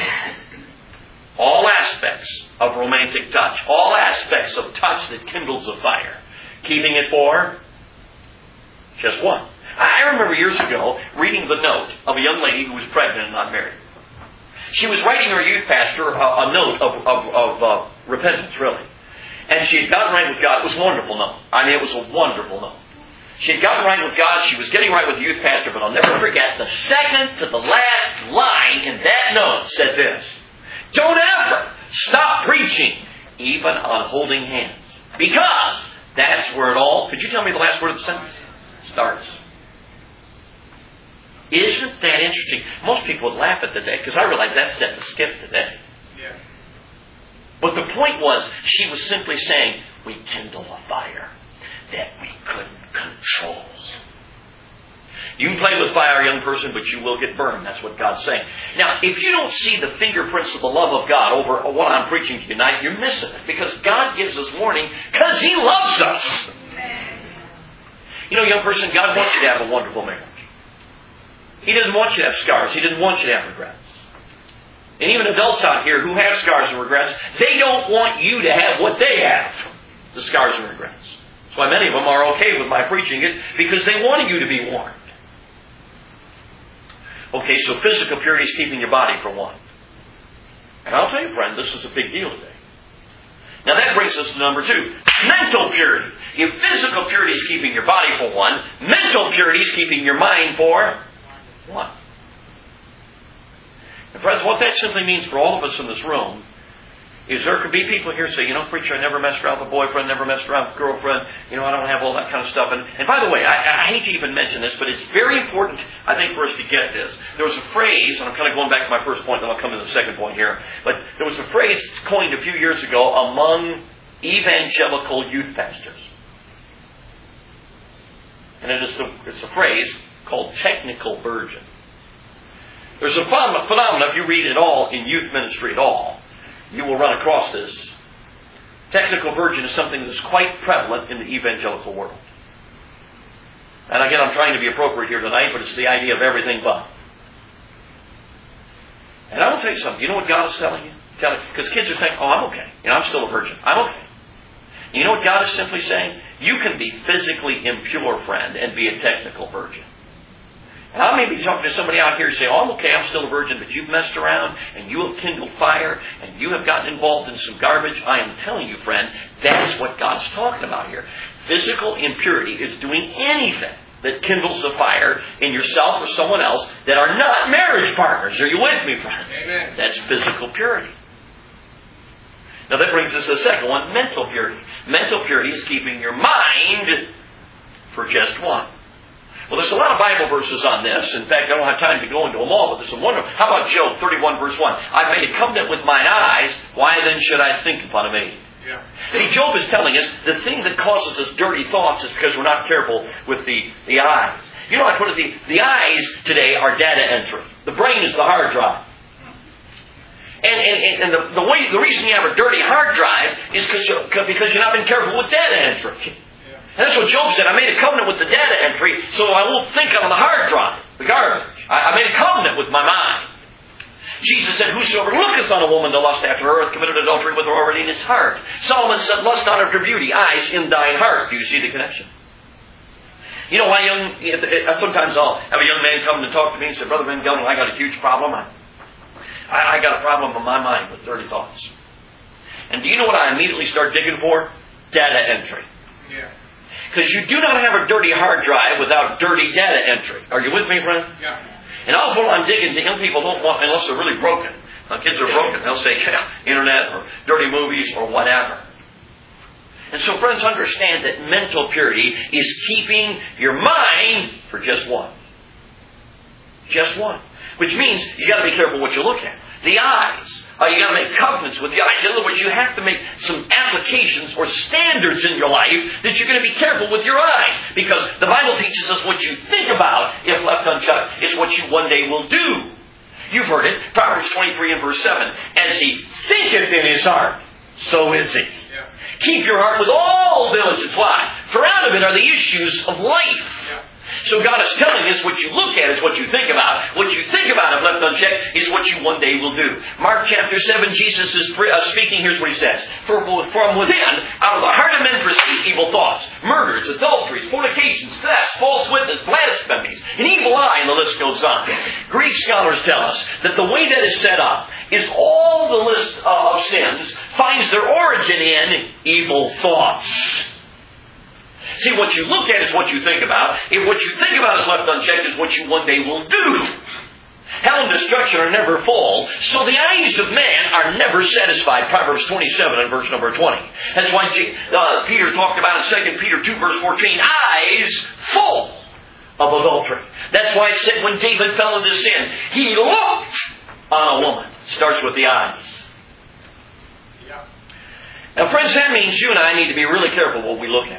All aspects of romantic touch. All aspects of touch that kindles a fire. Keeping it for just one. I remember years ago reading the note of a young lady who was pregnant and not married. She was writing her youth pastor a, a note of, of, of uh, repentance, really. And she had gotten right with God. It was a wonderful note. I mean, it was a wonderful note. She had gotten right with God. She was getting right with the youth pastor. But I'll never forget, the second to the last line in that note said this: don't ever stop preaching, even on holding hands. Because that's where it all... Could you tell me the last word of the sentence? Starts. Isn't that interesting? Most people would laugh at the day, because I realize that step is skipped today. Yeah. But the point was, she was simply saying, we kindle a fire that we couldn't control. You can play with fire, young person, but you will get burned. That's what God's saying. Now, if you don't see the fingerprints of the love of God over what I'm preaching to you tonight, you're missing it. Because God gives us warning because He loves us. You know, young person, God wants you to have a wonderful marriage. He doesn't want you to have scars. He doesn't want you to have regrets. And even adults out here who have scars and regrets, they don't want you to have what they have, the scars and regrets. That's why many of them are okay with my preaching it, because they want you to be warned. Okay, so physical purity is keeping your body for one. And I'll tell you, friend, this is a big deal today. Now that brings us to number two. Mental purity. If physical purity is keeping your body for one, mental purity is keeping your mind for one. And friends, what that simply means for all of us in this room is there could be people here say, you know, preacher, I never messed around with a boyfriend, never messed around with a girlfriend, you know, I don't have all that kind of stuff. And, and by the way, I, I hate to even mention this, but it's very important, I think, for us to get this. There was a phrase, and I'm kind of going back to my first point, then I'll come to the second point here, but there was a phrase coined a few years ago among evangelical youth pastors. And it is the, it's a phrase called technical virgin. There's a phenomenon, if you read it all in youth ministry at all, you will run across this. Technical virgin is something that's quite prevalent in the evangelical world. And again, I'm trying to be appropriate here tonight, but it's the idea of everything but. And I will tell you something. You know what God is telling you? Telling, because kids are saying, oh, I'm okay. You know, I'm still a virgin. I'm okay. You know what God is simply saying? You can be physically impure, friend, and be a technical virgin. And I may be talking to somebody out here and say, oh, I'm okay, I'm still a virgin, but you've messed around, and you have kindled fire, and you have gotten involved in some garbage. I am telling you, friend, that's what God's talking about here. Physical impurity is doing anything that kindles a fire in yourself or someone else that are not marriage partners. Are you with me, friend? Amen. That's physical purity. Now that brings us to the second one, mental purity. Mental purity is keeping your mind for just one. Well, there's a lot of Bible verses on this. In fact, I don't have time to go into them all, but there's some wonderful. How about Job thirty-one, verse one? I've made a covenant with mine eyes. Why then should I think upon a maid? Yeah. See, Job is telling us the thing that causes us dirty thoughts is because we're not careful with the, the eyes. You know, I put it, the, the eyes today are data entry. The brain is the hard drive. And, and, and the, the, way, the reason you have a dirty hard drive is because you, because you've not been careful with data entry. And that's what Job said. I made a covenant with the data entry so I won't think on the hard drive, the garbage. I, I made a covenant with my mind. Jesus said, whosoever looketh on a woman to lust after her hath committed adultery with her already in his heart. Solomon said, lust not after beauty, eyes in thine heart. Do you see the connection? You know why young, sometimes I'll have a young man come and talk to me and say, Brother Van Gelman, I got a huge problem. I, I got a problem in my mind with dirty thoughts. And do you know what I immediately start digging for? Data entry. Yeah. Because you do not have a dirty hard drive without dirty data entry. Are you with me, friend? Yeah. And often what I'm digging to, young people don't want, unless they're really broken. Now, kids are broken. They'll say, yeah, internet or dirty movies or whatever. And so, friends, understand that mental purity is keeping your mind for just one. Just one. Which means you got to be careful what you look at. The eyes. Uh, you got to make covenants with the eyes. In other words, you have to make some applications or standards in your life that you're going to be careful with your eyes. Because the Bible teaches us what you think about, if left unchecked, is what you one day will do. You've heard it. Proverbs twenty-three and verse seven. As he thinketh in his heart, so is he. Yeah. Keep your heart with all diligence. Why? For out of it are the issues of life. Yeah. So God is telling us what you look at is what you think about. What you think about if left unchecked is what you one day will do. Mark chapter seven, Jesus is speaking. Here's what He says. For from within, out of the heart of men proceed evil thoughts, murders, adulteries, fornications, thefts, false witness, blasphemies, an evil eye, and the list goes on. Greek scholars tell us that the way that is set up is all the list of sins finds their origin in evil thoughts. See, what you look at is what you think about. If what you think about is left unchecked, is what you one day will do. Hell and destruction are never full, so the eyes of man are never satisfied. Proverbs twenty-seven and verse number twenty. That's why uh, Peter talked about in Second Peter two verse fourteen, eyes full of adultery. That's why it said when David fell into sin, he looked on a woman. It starts with the eyes. Yeah. Now friends, that means you and I need to be really careful what we look at.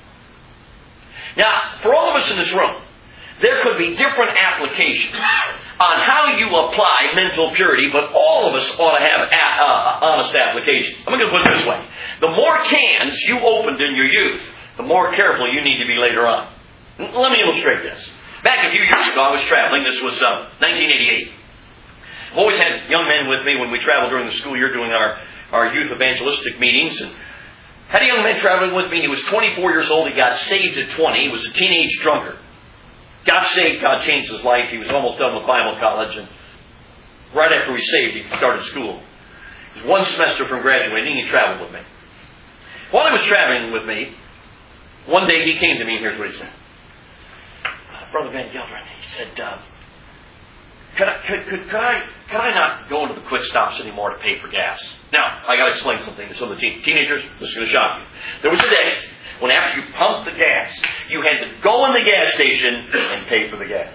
Now, for all of us in this room, there could be different applications on how you apply mental purity, but all of us ought to have a, uh, honest application. I'm going to put it this way. The more cans you opened in your youth, the more careful you need to be later on. Let me illustrate this. Back a few years ago, I was traveling. This was uh, nineteen eighty-eight. I've always had young men with me when we traveled during the school year doing our, our youth evangelistic meetings. And had a young man traveling with me. He was twenty-four years old. He got saved at twenty. He was a teenage drunkard. Got saved. God changed his life. He was almost done with Bible college. And right after he was saved, he started school. He was one semester from graduating. He traveled with me. While he was traveling with me, one day he came to me and here's what he said. Brother Van Gelderen, he said, uh, could, I, could, could, could, I, could I not go into the quick stops anymore to pay for gas? Now, I got to explain something to some of the teen, teenagers. This is going to shock you. There was a day when after you pumped the gas, you had to go in the gas station and pay for the gas.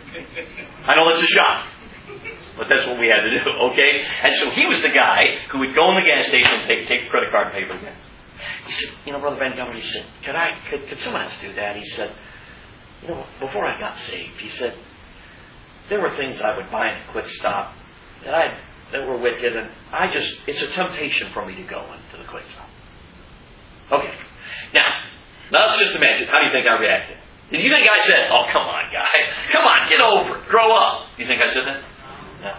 I know that's a shock, but that's what we had to do, okay? And so he was the guy who would go in the gas station and take, take the credit card and pay for the gas. He said, you know, Brother Van Gelderen, he said, could I, could, could someone else do that? He said, you know, before I got saved, he said, there were things I would buy in a quick stop that I that were wicked, and I just, it's a temptation for me to go into the quick stop. Okay. Now, now let's just imagine, how do you think I reacted? Did you think I said, oh, come on, guy, come on, get over it, grow up? Do you think I said that? No.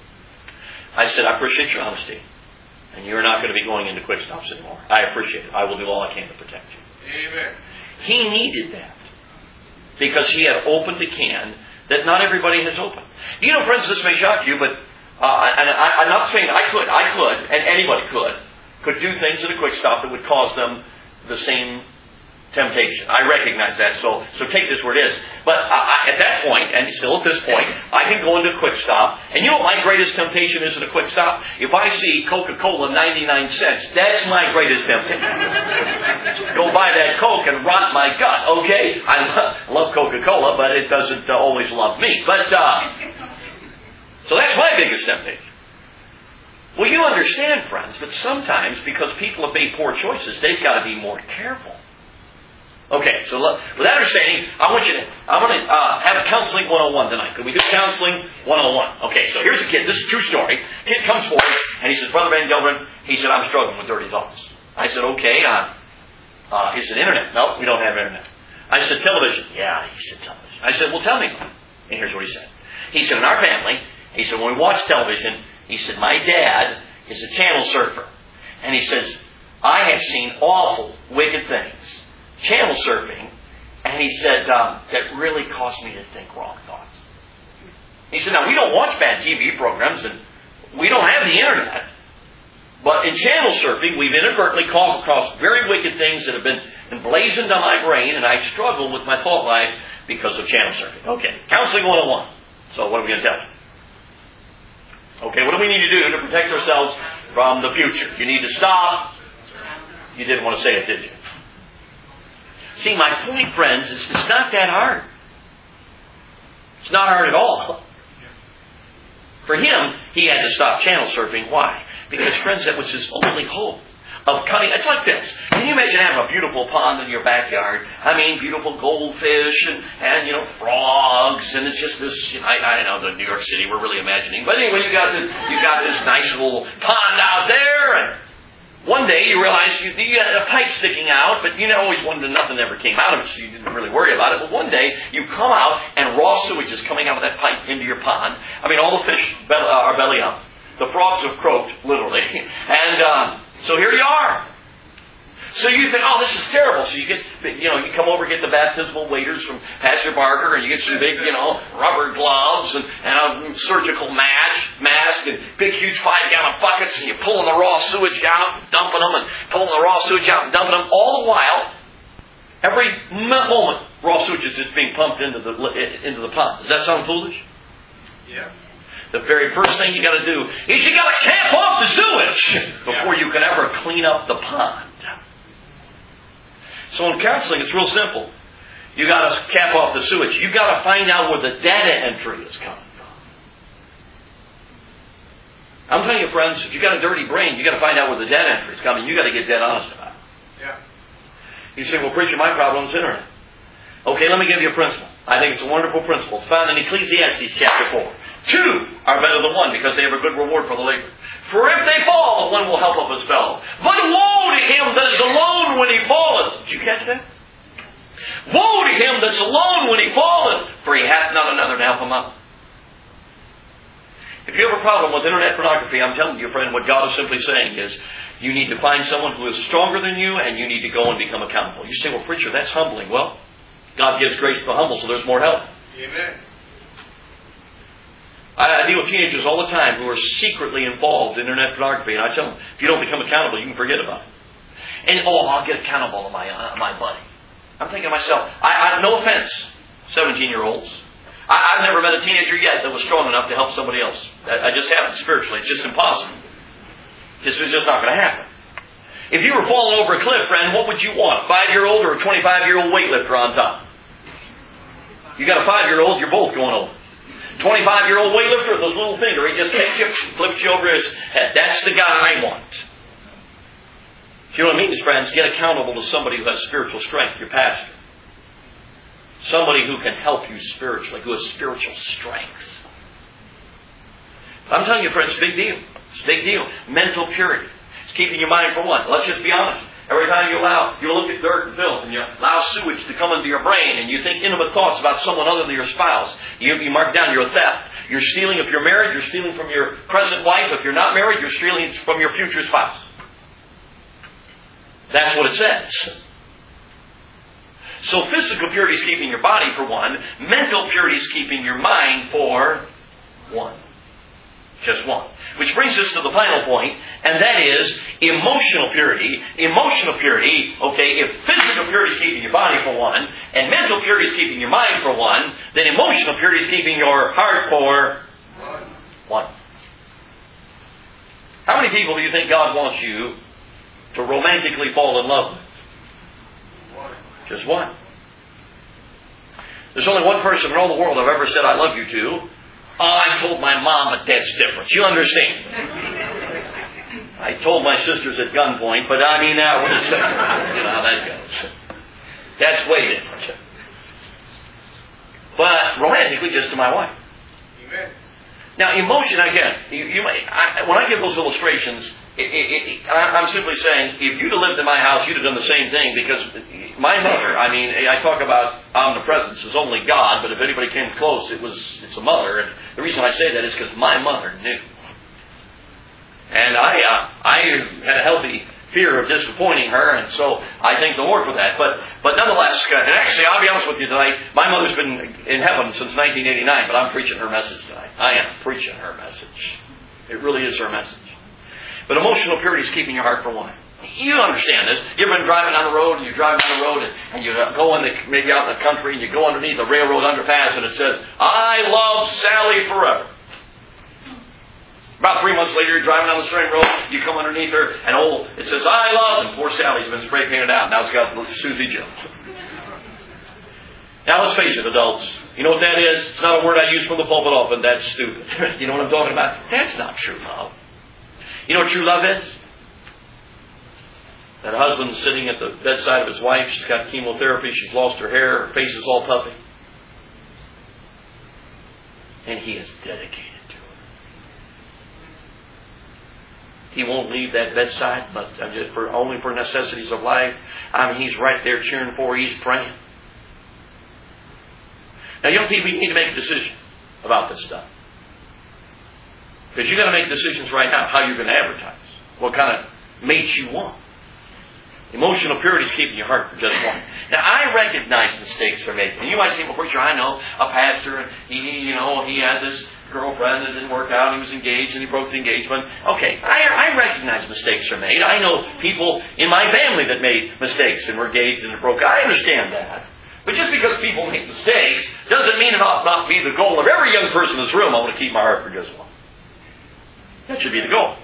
I said, I appreciate your honesty, and you're not going to be going into quick stops anymore. I appreciate it. I will do all I can to protect you. Amen. He needed that. Because he had opened a can that not everybody has opened. You know, friends, this may shock you, but uh, and I, I'm not saying I could. I could, and anybody could, could do things at a quick stop that would cause them the same temptation. I recognize that, so so take this where it is. But I, at that point, and still at this point, I can go into a quick stop. And you know what my greatest temptation is at a quick stop? If I see Coca-Cola ninety-nine cents, that's my greatest temptation. Go buy that Coke and rot my gut, okay? I love Coca-Cola, but it doesn't uh, always love me. But uh, so that's my biggest temptation. Well, you understand, friends, that sometimes because people have made poor choices, they've got to be more careful. Okay, so look, with that understanding, I want you to, I want to uh, have a counseling one oh one tonight. Could we do counseling one oh one? Okay, so here's a kid. This is a true story. Kid comes forward, and he says, Brother Van Gelderen, he said, I'm struggling with dirty thoughts. I said, okay, uh, uh, he said, internet. No, we don't have internet. I said, television. Yeah, he said, television. I said, well, tell me. And here's what he said. He said, in our family, he said, when we watch television, he said, my dad is a channel surfer. And he says, I have seen awful, wicked things. Channel surfing, and he said, um, that really caused me to think wrong thoughts. He said, now we don't watch bad T V programs, and we don't have the internet, but in channel surfing, we've inadvertently come across very wicked things that have been emblazoned on my brain, and I struggle with my thought life because of channel surfing. Okay, counseling one oh one. So what are we going to tell you? Okay, what do we need to do to protect ourselves from the future? You need to stop. You didn't want to say it, did you? See, my point, friends, is it's not that hard. It's not hard at all. For him, he had to stop channel surfing. Why? Because, friends, that was his only hope of cutting. It's like this. Can you imagine having a beautiful pond in your backyard? I mean, beautiful goldfish and, and you know, frogs, and it's just this, you know, I, I don't know, the New York City, we're really imagining. But anyway, you got this, you got this nice little pond out there, and One day you realize you, you had a pipe sticking out, but you always wondered nothing ever came out of it, so you didn't really worry about it. But one day you come out and raw sewage is coming out of that pipe into your pond. I mean, all the fish are belly up. The frogs have croaked, literally. And um, so here you are. So you think, oh, this is terrible. So you get, you know, you come over, get the baptismal waders from Pastor Barker, and you get some big, you know, rubber gloves and, and a surgical mask, mask, and big, huge five-gallon buckets, and you're pulling the raw sewage out, dumping them, and pulling the raw sewage out, and dumping them. All the while, every moment, raw sewage is just being pumped into the into the pond. Does that sound foolish? Yeah. The very first thing you got to do is you got to cap off the sewage before yeah. you can ever clean up the pond. So in counseling, it's real simple. You got to cap off the sewage. You got to find out where the data entry is coming from. I'm telling you, friends, if you got a dirty brain, you got to find out where the data entry is coming. You got to get dead honest about it. Yeah. You say, "Well, preacher, my problem is internet." Okay, let me give you a principle. I think it's a wonderful principle. It's found in Ecclesiastes chapter four. Two are better than one because they have a good reward for the labor. For if they fall, the one will help up his fellow. But woe to him that is alone when he falleth. Did you catch that? Woe to him that's alone when he falleth, for he hath not another to help him up. If you have a problem with internet pornography, I'm telling you, friend, what God is simply saying is, you need to find someone who is stronger than you, and you need to go and become accountable. You say, "Well, preacher, that's humbling." Well, God gives grace to the humble, so there's more help. Amen. I deal with teenagers all the time who are secretly involved in internet pornography, and I tell them, if you don't become accountable, you can forget about it. And, oh, I'll get accountable to my uh, my buddy. I'm thinking to myself, I, I no offense, seventeen-year-olds. I, I've never met a teenager yet that was strong enough to help somebody else. I, I just haven't spiritually. It's just impossible. This is just not going to happen. If you were falling over a cliff, friend, what would you want? A five-year-old or a twenty-five-year-old weightlifter on top? You got a five-year-old, you're both going over. twenty-five-year-old weightlifter with his little finger, he just takes you, flips you over his head. That's the guy I want. If you know what I mean, friends, get accountable to somebody who has spiritual strength, your pastor. Somebody who can help you spiritually, who has spiritual strength. I'm telling you, friends, it's a big deal. It's a big deal. Mental purity. It's keeping your mind for one. Let's just be honest. Every time you allow, you look at dirt and filth and you allow sewage to come into your brain and you think intimate thoughts about someone other than your spouse, you, you mark down you're a theft. You're stealing if you're married, you're stealing from your present wife. If you're not married, you're stealing from your future spouse. That's what it says. So physical purity is keeping your body for one. Mental purity is keeping your mind for one. Just one. Which brings us to the final point, and that is emotional purity. Emotional purity, okay, if physical purity is keeping your body for one, and mental purity is keeping your mind for one, then emotional purity is keeping your heart for one. one. How many people do you think God wants you to romantically fall in love with? One. Just one. There's only one person in all the world I've ever said I love you to. Oh, I told my mom, but that's different. You understand? I told my sisters at gunpoint, but I mean, that was, you know how that goes. That's way different. But romantically, just to my wife. Amen. Now, emotion, again, you, you may, I, when I give those illustrations, it, it, it, I'm simply saying, if you'd have lived in my house, you'd have done the same thing, because my mother, I mean, I talk about omnipresence as only God, but if anybody came close, it was, it's a mother. And the reason I say that is because my mother knew. And I, uh, I had a healthy fear of disappointing her, and so I thank the Lord for that. But, but nonetheless, and actually, I'll be honest with you tonight, my mother's been in heaven since nineteen eighty-nine, but I'm preaching her message tonight. I am preaching her message. It really is her message. But emotional purity is keeping your heart for one. You understand this. You've been driving on the road, and you're driving on the road, and, and you go in the, maybe out in the country, and you go underneath a railroad underpass, and it says, "I love Sally forever." About three months later, you're driving on the same road, you come underneath her, and oh, it says, "I love," and poor Sally's been spray painted out. Now it's got Susie Jones. Now let's face it, adults. You know what that is? It's not a word I use from the pulpit often. That's stupid. You know what I'm talking about? That's not true love. You know what true love is? That husband's sitting at the bedside of his wife. She's got chemotherapy. She's lost her hair. Her face is all puffy. And he is dedicated to her. He won't leave that bedside, but just for only for necessities of life. I mean, He's right there cheering for you. He's praying. Now, young people, you need to make a decision about this stuff. Because you've got to make decisions right now how you're going to advertise. What kind of mates you want. Emotional purity is keeping your heart for just one. Now, I recognize mistakes are made. And you might say, well, preacher, I know a pastor, and he, you know, he had this girlfriend that didn't work out, he was engaged, and he broke the engagement. Okay, I, I recognize mistakes are made. I know people in my family that made mistakes and were engaged and it broke. I understand that. But just because people make mistakes doesn't mean it ought not be the goal of every young person in this room. I want to keep my heart for just one. That should be the goal.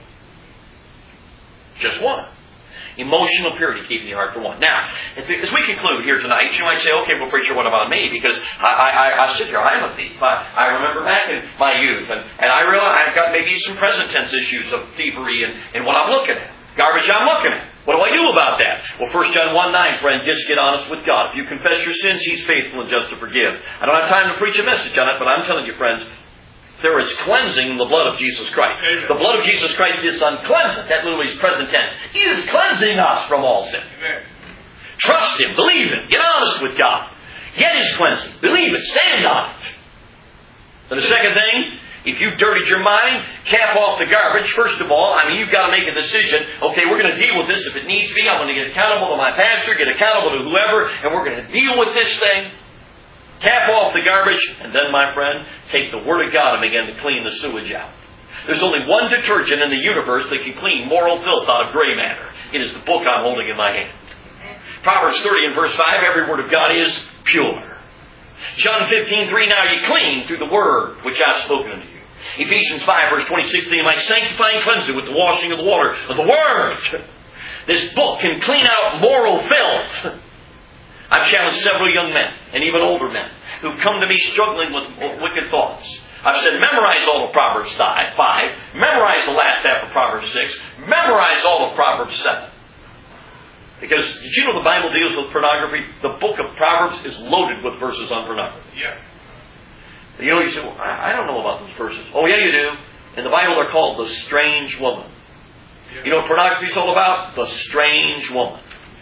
Just one. Emotional purity, keeping your heart for one. Now, as we conclude here tonight, you might say, okay, well, preacher, what about me? Because I, I, I sit here, I'm a thief. I, I remember back in my youth, and, and I realize I've got maybe some present tense issues of thievery and, and what I'm looking at. Garbage I'm looking at. What do I do about that? Well, First John one nine, friend, just get honest with God. If you confess your sins, He's faithful and just to forgive. I don't have time to preach a message on it, but I'm telling you, friends, there is cleansing in the blood of Jesus Christ. Amen. The blood of Jesus Christ is uncleansed. That literally is present tense. He is cleansing us from all sin. Amen. Trust Him. Believe Him. Get honest with God. Get His cleansing. Believe it. Stand on it. And the second thing, if you've dirtied your mind, cap off the garbage. First of all, I mean, you've got to make a decision. Okay, we're going to deal with this if it needs to be. I'm going to get accountable to my pastor, get accountable to whoever, and we're going to deal with this thing. Cap off the garbage, and then, my friend, take the Word of God and begin to clean the sewage out. There's only one detergent in the universe that can clean moral filth out of gray matter. It is the book I'm holding in my hand. Proverbs thirty and verse five, every word of God is pure. John fifteen three, now are you clean through the Word which I've spoken unto you. Ephesians five verse twenty-six, that you might sanctify and cleanse it with the washing of the water of the Word. This book can clean out moral filth. I've challenged several young men, and even older men, who've come to me struggling with wicked thoughts. I've said, memorize all of Proverbs five, memorize the last half of Proverbs six, memorize all of Proverbs seven. Because, did you know the Bible deals with pornography? The book of Proverbs is loaded with verses on pornography. Yeah. You know, you say, well, I don't know about those verses. Oh, yeah, you do. In the Bible, they're called the strange woman. Yeah. You know what pornography is all about? The strange woman.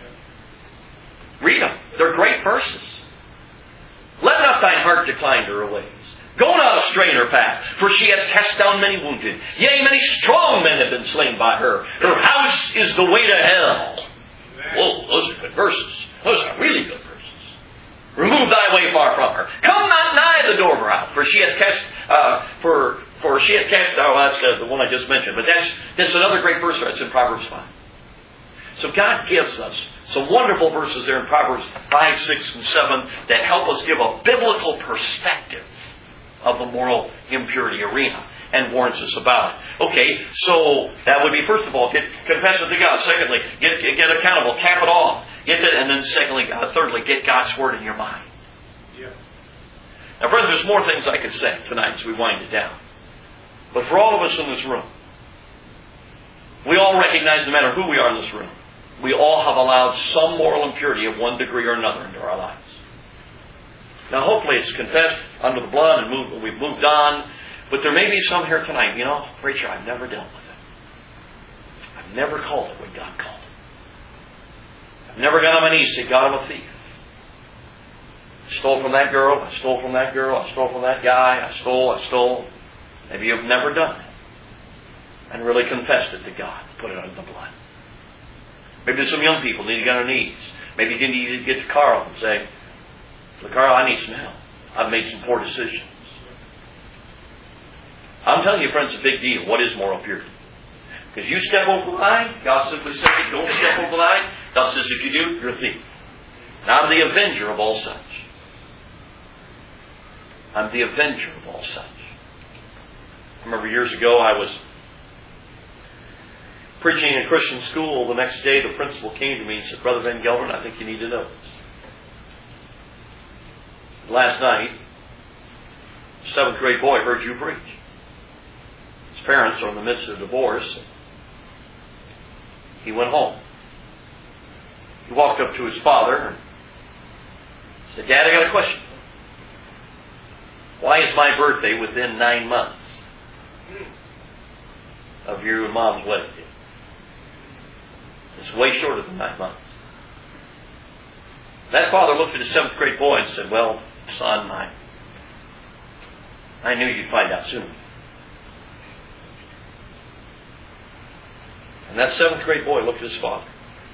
Read them. They're great verses. Let not thine heart decline to her ways. Go not astray in her path, for she hath cast down many wounded. Yea, many strong men have been slain by her. Her house is the way to hell. Whoa, those are good verses. Those are really good verses. Remove thy way far from her. Come not nigh the door of her house, for she hath cast, uh, for for she hath cast. Oh, that's uh, the one I just mentioned. But that's that's another great verse. That's in Proverbs five. So God gives us some wonderful verses there in Proverbs five, six, and seven that help us give a biblical perspective of the moral impurity arena and warns us about it. Okay, so that would be, first of all, get, confess it to God. Secondly, get, get accountable, cap it off. Get that, and then secondly, uh, thirdly, get God's Word in your mind. Yeah. Now, friends, there's more things I could say tonight as we wind it down. But for all of us in this room, we all recognize, no matter who we are in this room, we all have allowed some moral impurity of one degree or another into our lives. Now, hopefully it's confessed under the blood and moved, we've moved on. But there may be some here tonight, you know, preacher, I've never dealt with it. I've never called it what God called it. I've never got on my knees and said, God, I'm a thief. I stole from that girl, I stole from that girl, I stole from that guy, I stole, I stole. Maybe you've never done that. And really confessed it to God, put it under the blood. Maybe there's some young people need to get on their knees. Maybe you need to get to Carl and say, look, Carl, I need some help. I've made some poor decisions. I'm telling you, friends, it's a big deal. What is moral purity? Because you step over the line, God simply says, don't step over the line. God says, if you do, you're a thief. And I'm the avenger of all such. I'm the avenger of all such. I remember years ago I was preaching in a Christian school. The next day the principal came to me and said, Brother Van Gelder, I think you need to know this. Last night, a seventh grade boy heard you preach. His parents are in the midst of divorce. He went home. He walked up to his father and said, Dad, I got a question. Why is my birthday within nine months of your and Mom's wedding day? It's way shorter than nine months. That father looked at his seventh grade boy and said, well, son, I, I knew you'd find out soon. And that seventh grade boy looked at his father.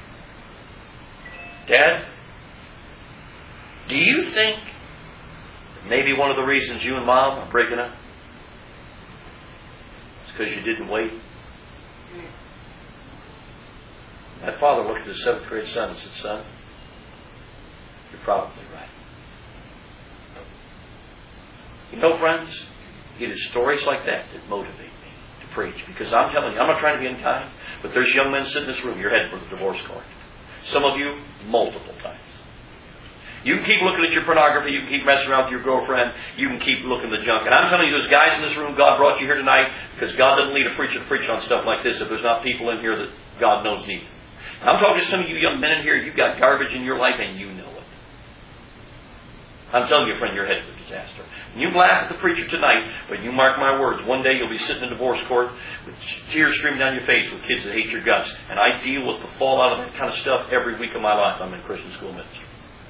Dad, do you think that maybe one of the reasons you and Mom are breaking up is because you didn't wait? That father looked at his seventh grade son and said, son, you're probably right. You know, friends, it is stories like that that motivate me to preach. Because I'm telling you, I'm not trying to be unkind, but there's young men sitting in this room, you're headed for the divorce court. Some of you, multiple times. You can keep looking at your pornography, you can keep messing around with your girlfriend, you can keep looking at the junk. And I'm telling you, there's guys in this room, God brought you here tonight because God doesn't lead a preacher to preach on stuff like this if there's not people in here that God knows need. I'm talking to some of you young men in here, you've got garbage in your life and you know it. I'm telling you, friend, you're headed for disaster. And you laugh at the preacher tonight, but you mark my words, one day you'll be sitting in divorce court with tears streaming down your face with kids that hate your guts. And I deal with the fallout of that kind of stuff every week of my life. I'm in Christian school ministry.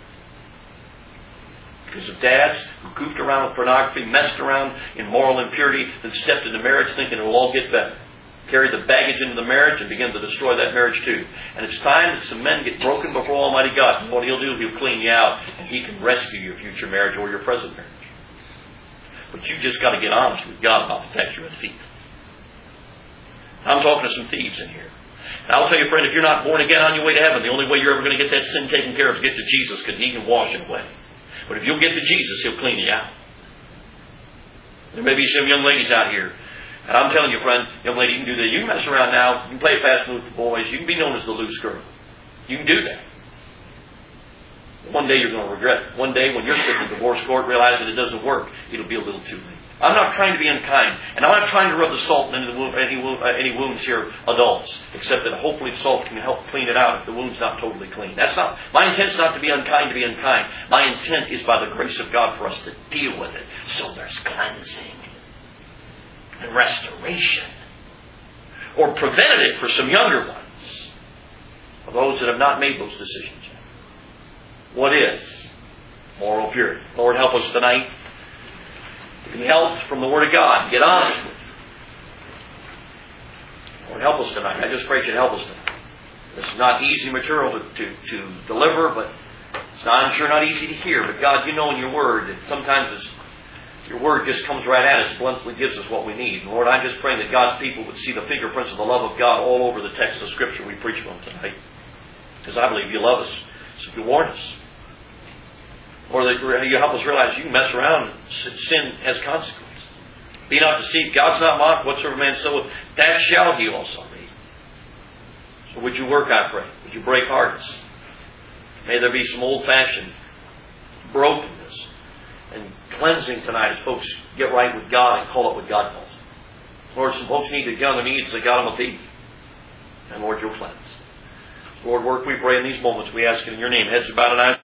Because of dads who goofed around with pornography, messed around in moral impurity, then stepped into marriage thinking it'll all get better. Carried the baggage into the marriage and began to destroy that marriage too. And it's time that some men get broken before Almighty God. And what He'll do, He'll clean you out. And He can rescue your future marriage or your present marriage. But you just got to get honest with God about the fact you're a thief. I'm talking to some thieves in here. And I'll tell you, friend, if you're not born again on your way to heaven, the only way you're ever going to get that sin taken care of is get to Jesus, because He can wash it away. But if you'll get to Jesus, He'll clean you out. There may be some young ladies out here. And I'm telling you, friend, young lady, you can do that. You can mess around now. You can play fast and loose with boys. You can be known as the loose girl. You can do that. One day you're going to regret it. One day when you're sitting in divorce court realizing it doesn't work, it'll be a little too late. I'm not trying to be unkind. And I'm not trying to rub the salt into the wound, any, wound, uh, any wounds here, adults. Except that hopefully the salt can help clean it out if the wound's not totally clean. That's not, my intent's not to be unkind to be unkind. My intent is by the grace of God for us to deal with it. So there's cleansing. And restoration. Or preventative for some younger ones. For those that have not made those decisions yet. What is moral purity? Lord, help us tonight to be helped from the Word of God. Get honest with it. Lord, help us tonight. I just pray you'd help us tonight. This is not easy material to, to, to deliver, but it's not, I'm sure not easy to hear. But God, you know in your Word that sometimes it's Your Word just comes right at us, bluntly gives us what we need. And Lord, I'm just praying that God's people would see the fingerprints of the love of God all over the text of Scripture we preach from tonight. Because I believe you love us, so you warn us. Or that you help us realize you can mess around and sin has consequences. Be not deceived. God's not mocked. Whatsoever man soweth, that shall he also reap. So would you work, I pray? Would you break hearts? May there be some old-fashioned brokenness and cleansing tonight as folks get right with God and call it what God calls it. Lord, some folks need to get on their knees and say, God, I'm a thief. And Lord, you'll cleanse. Lord, work, we pray in these moments. We ask it in your name. Heads are bowed and eyes.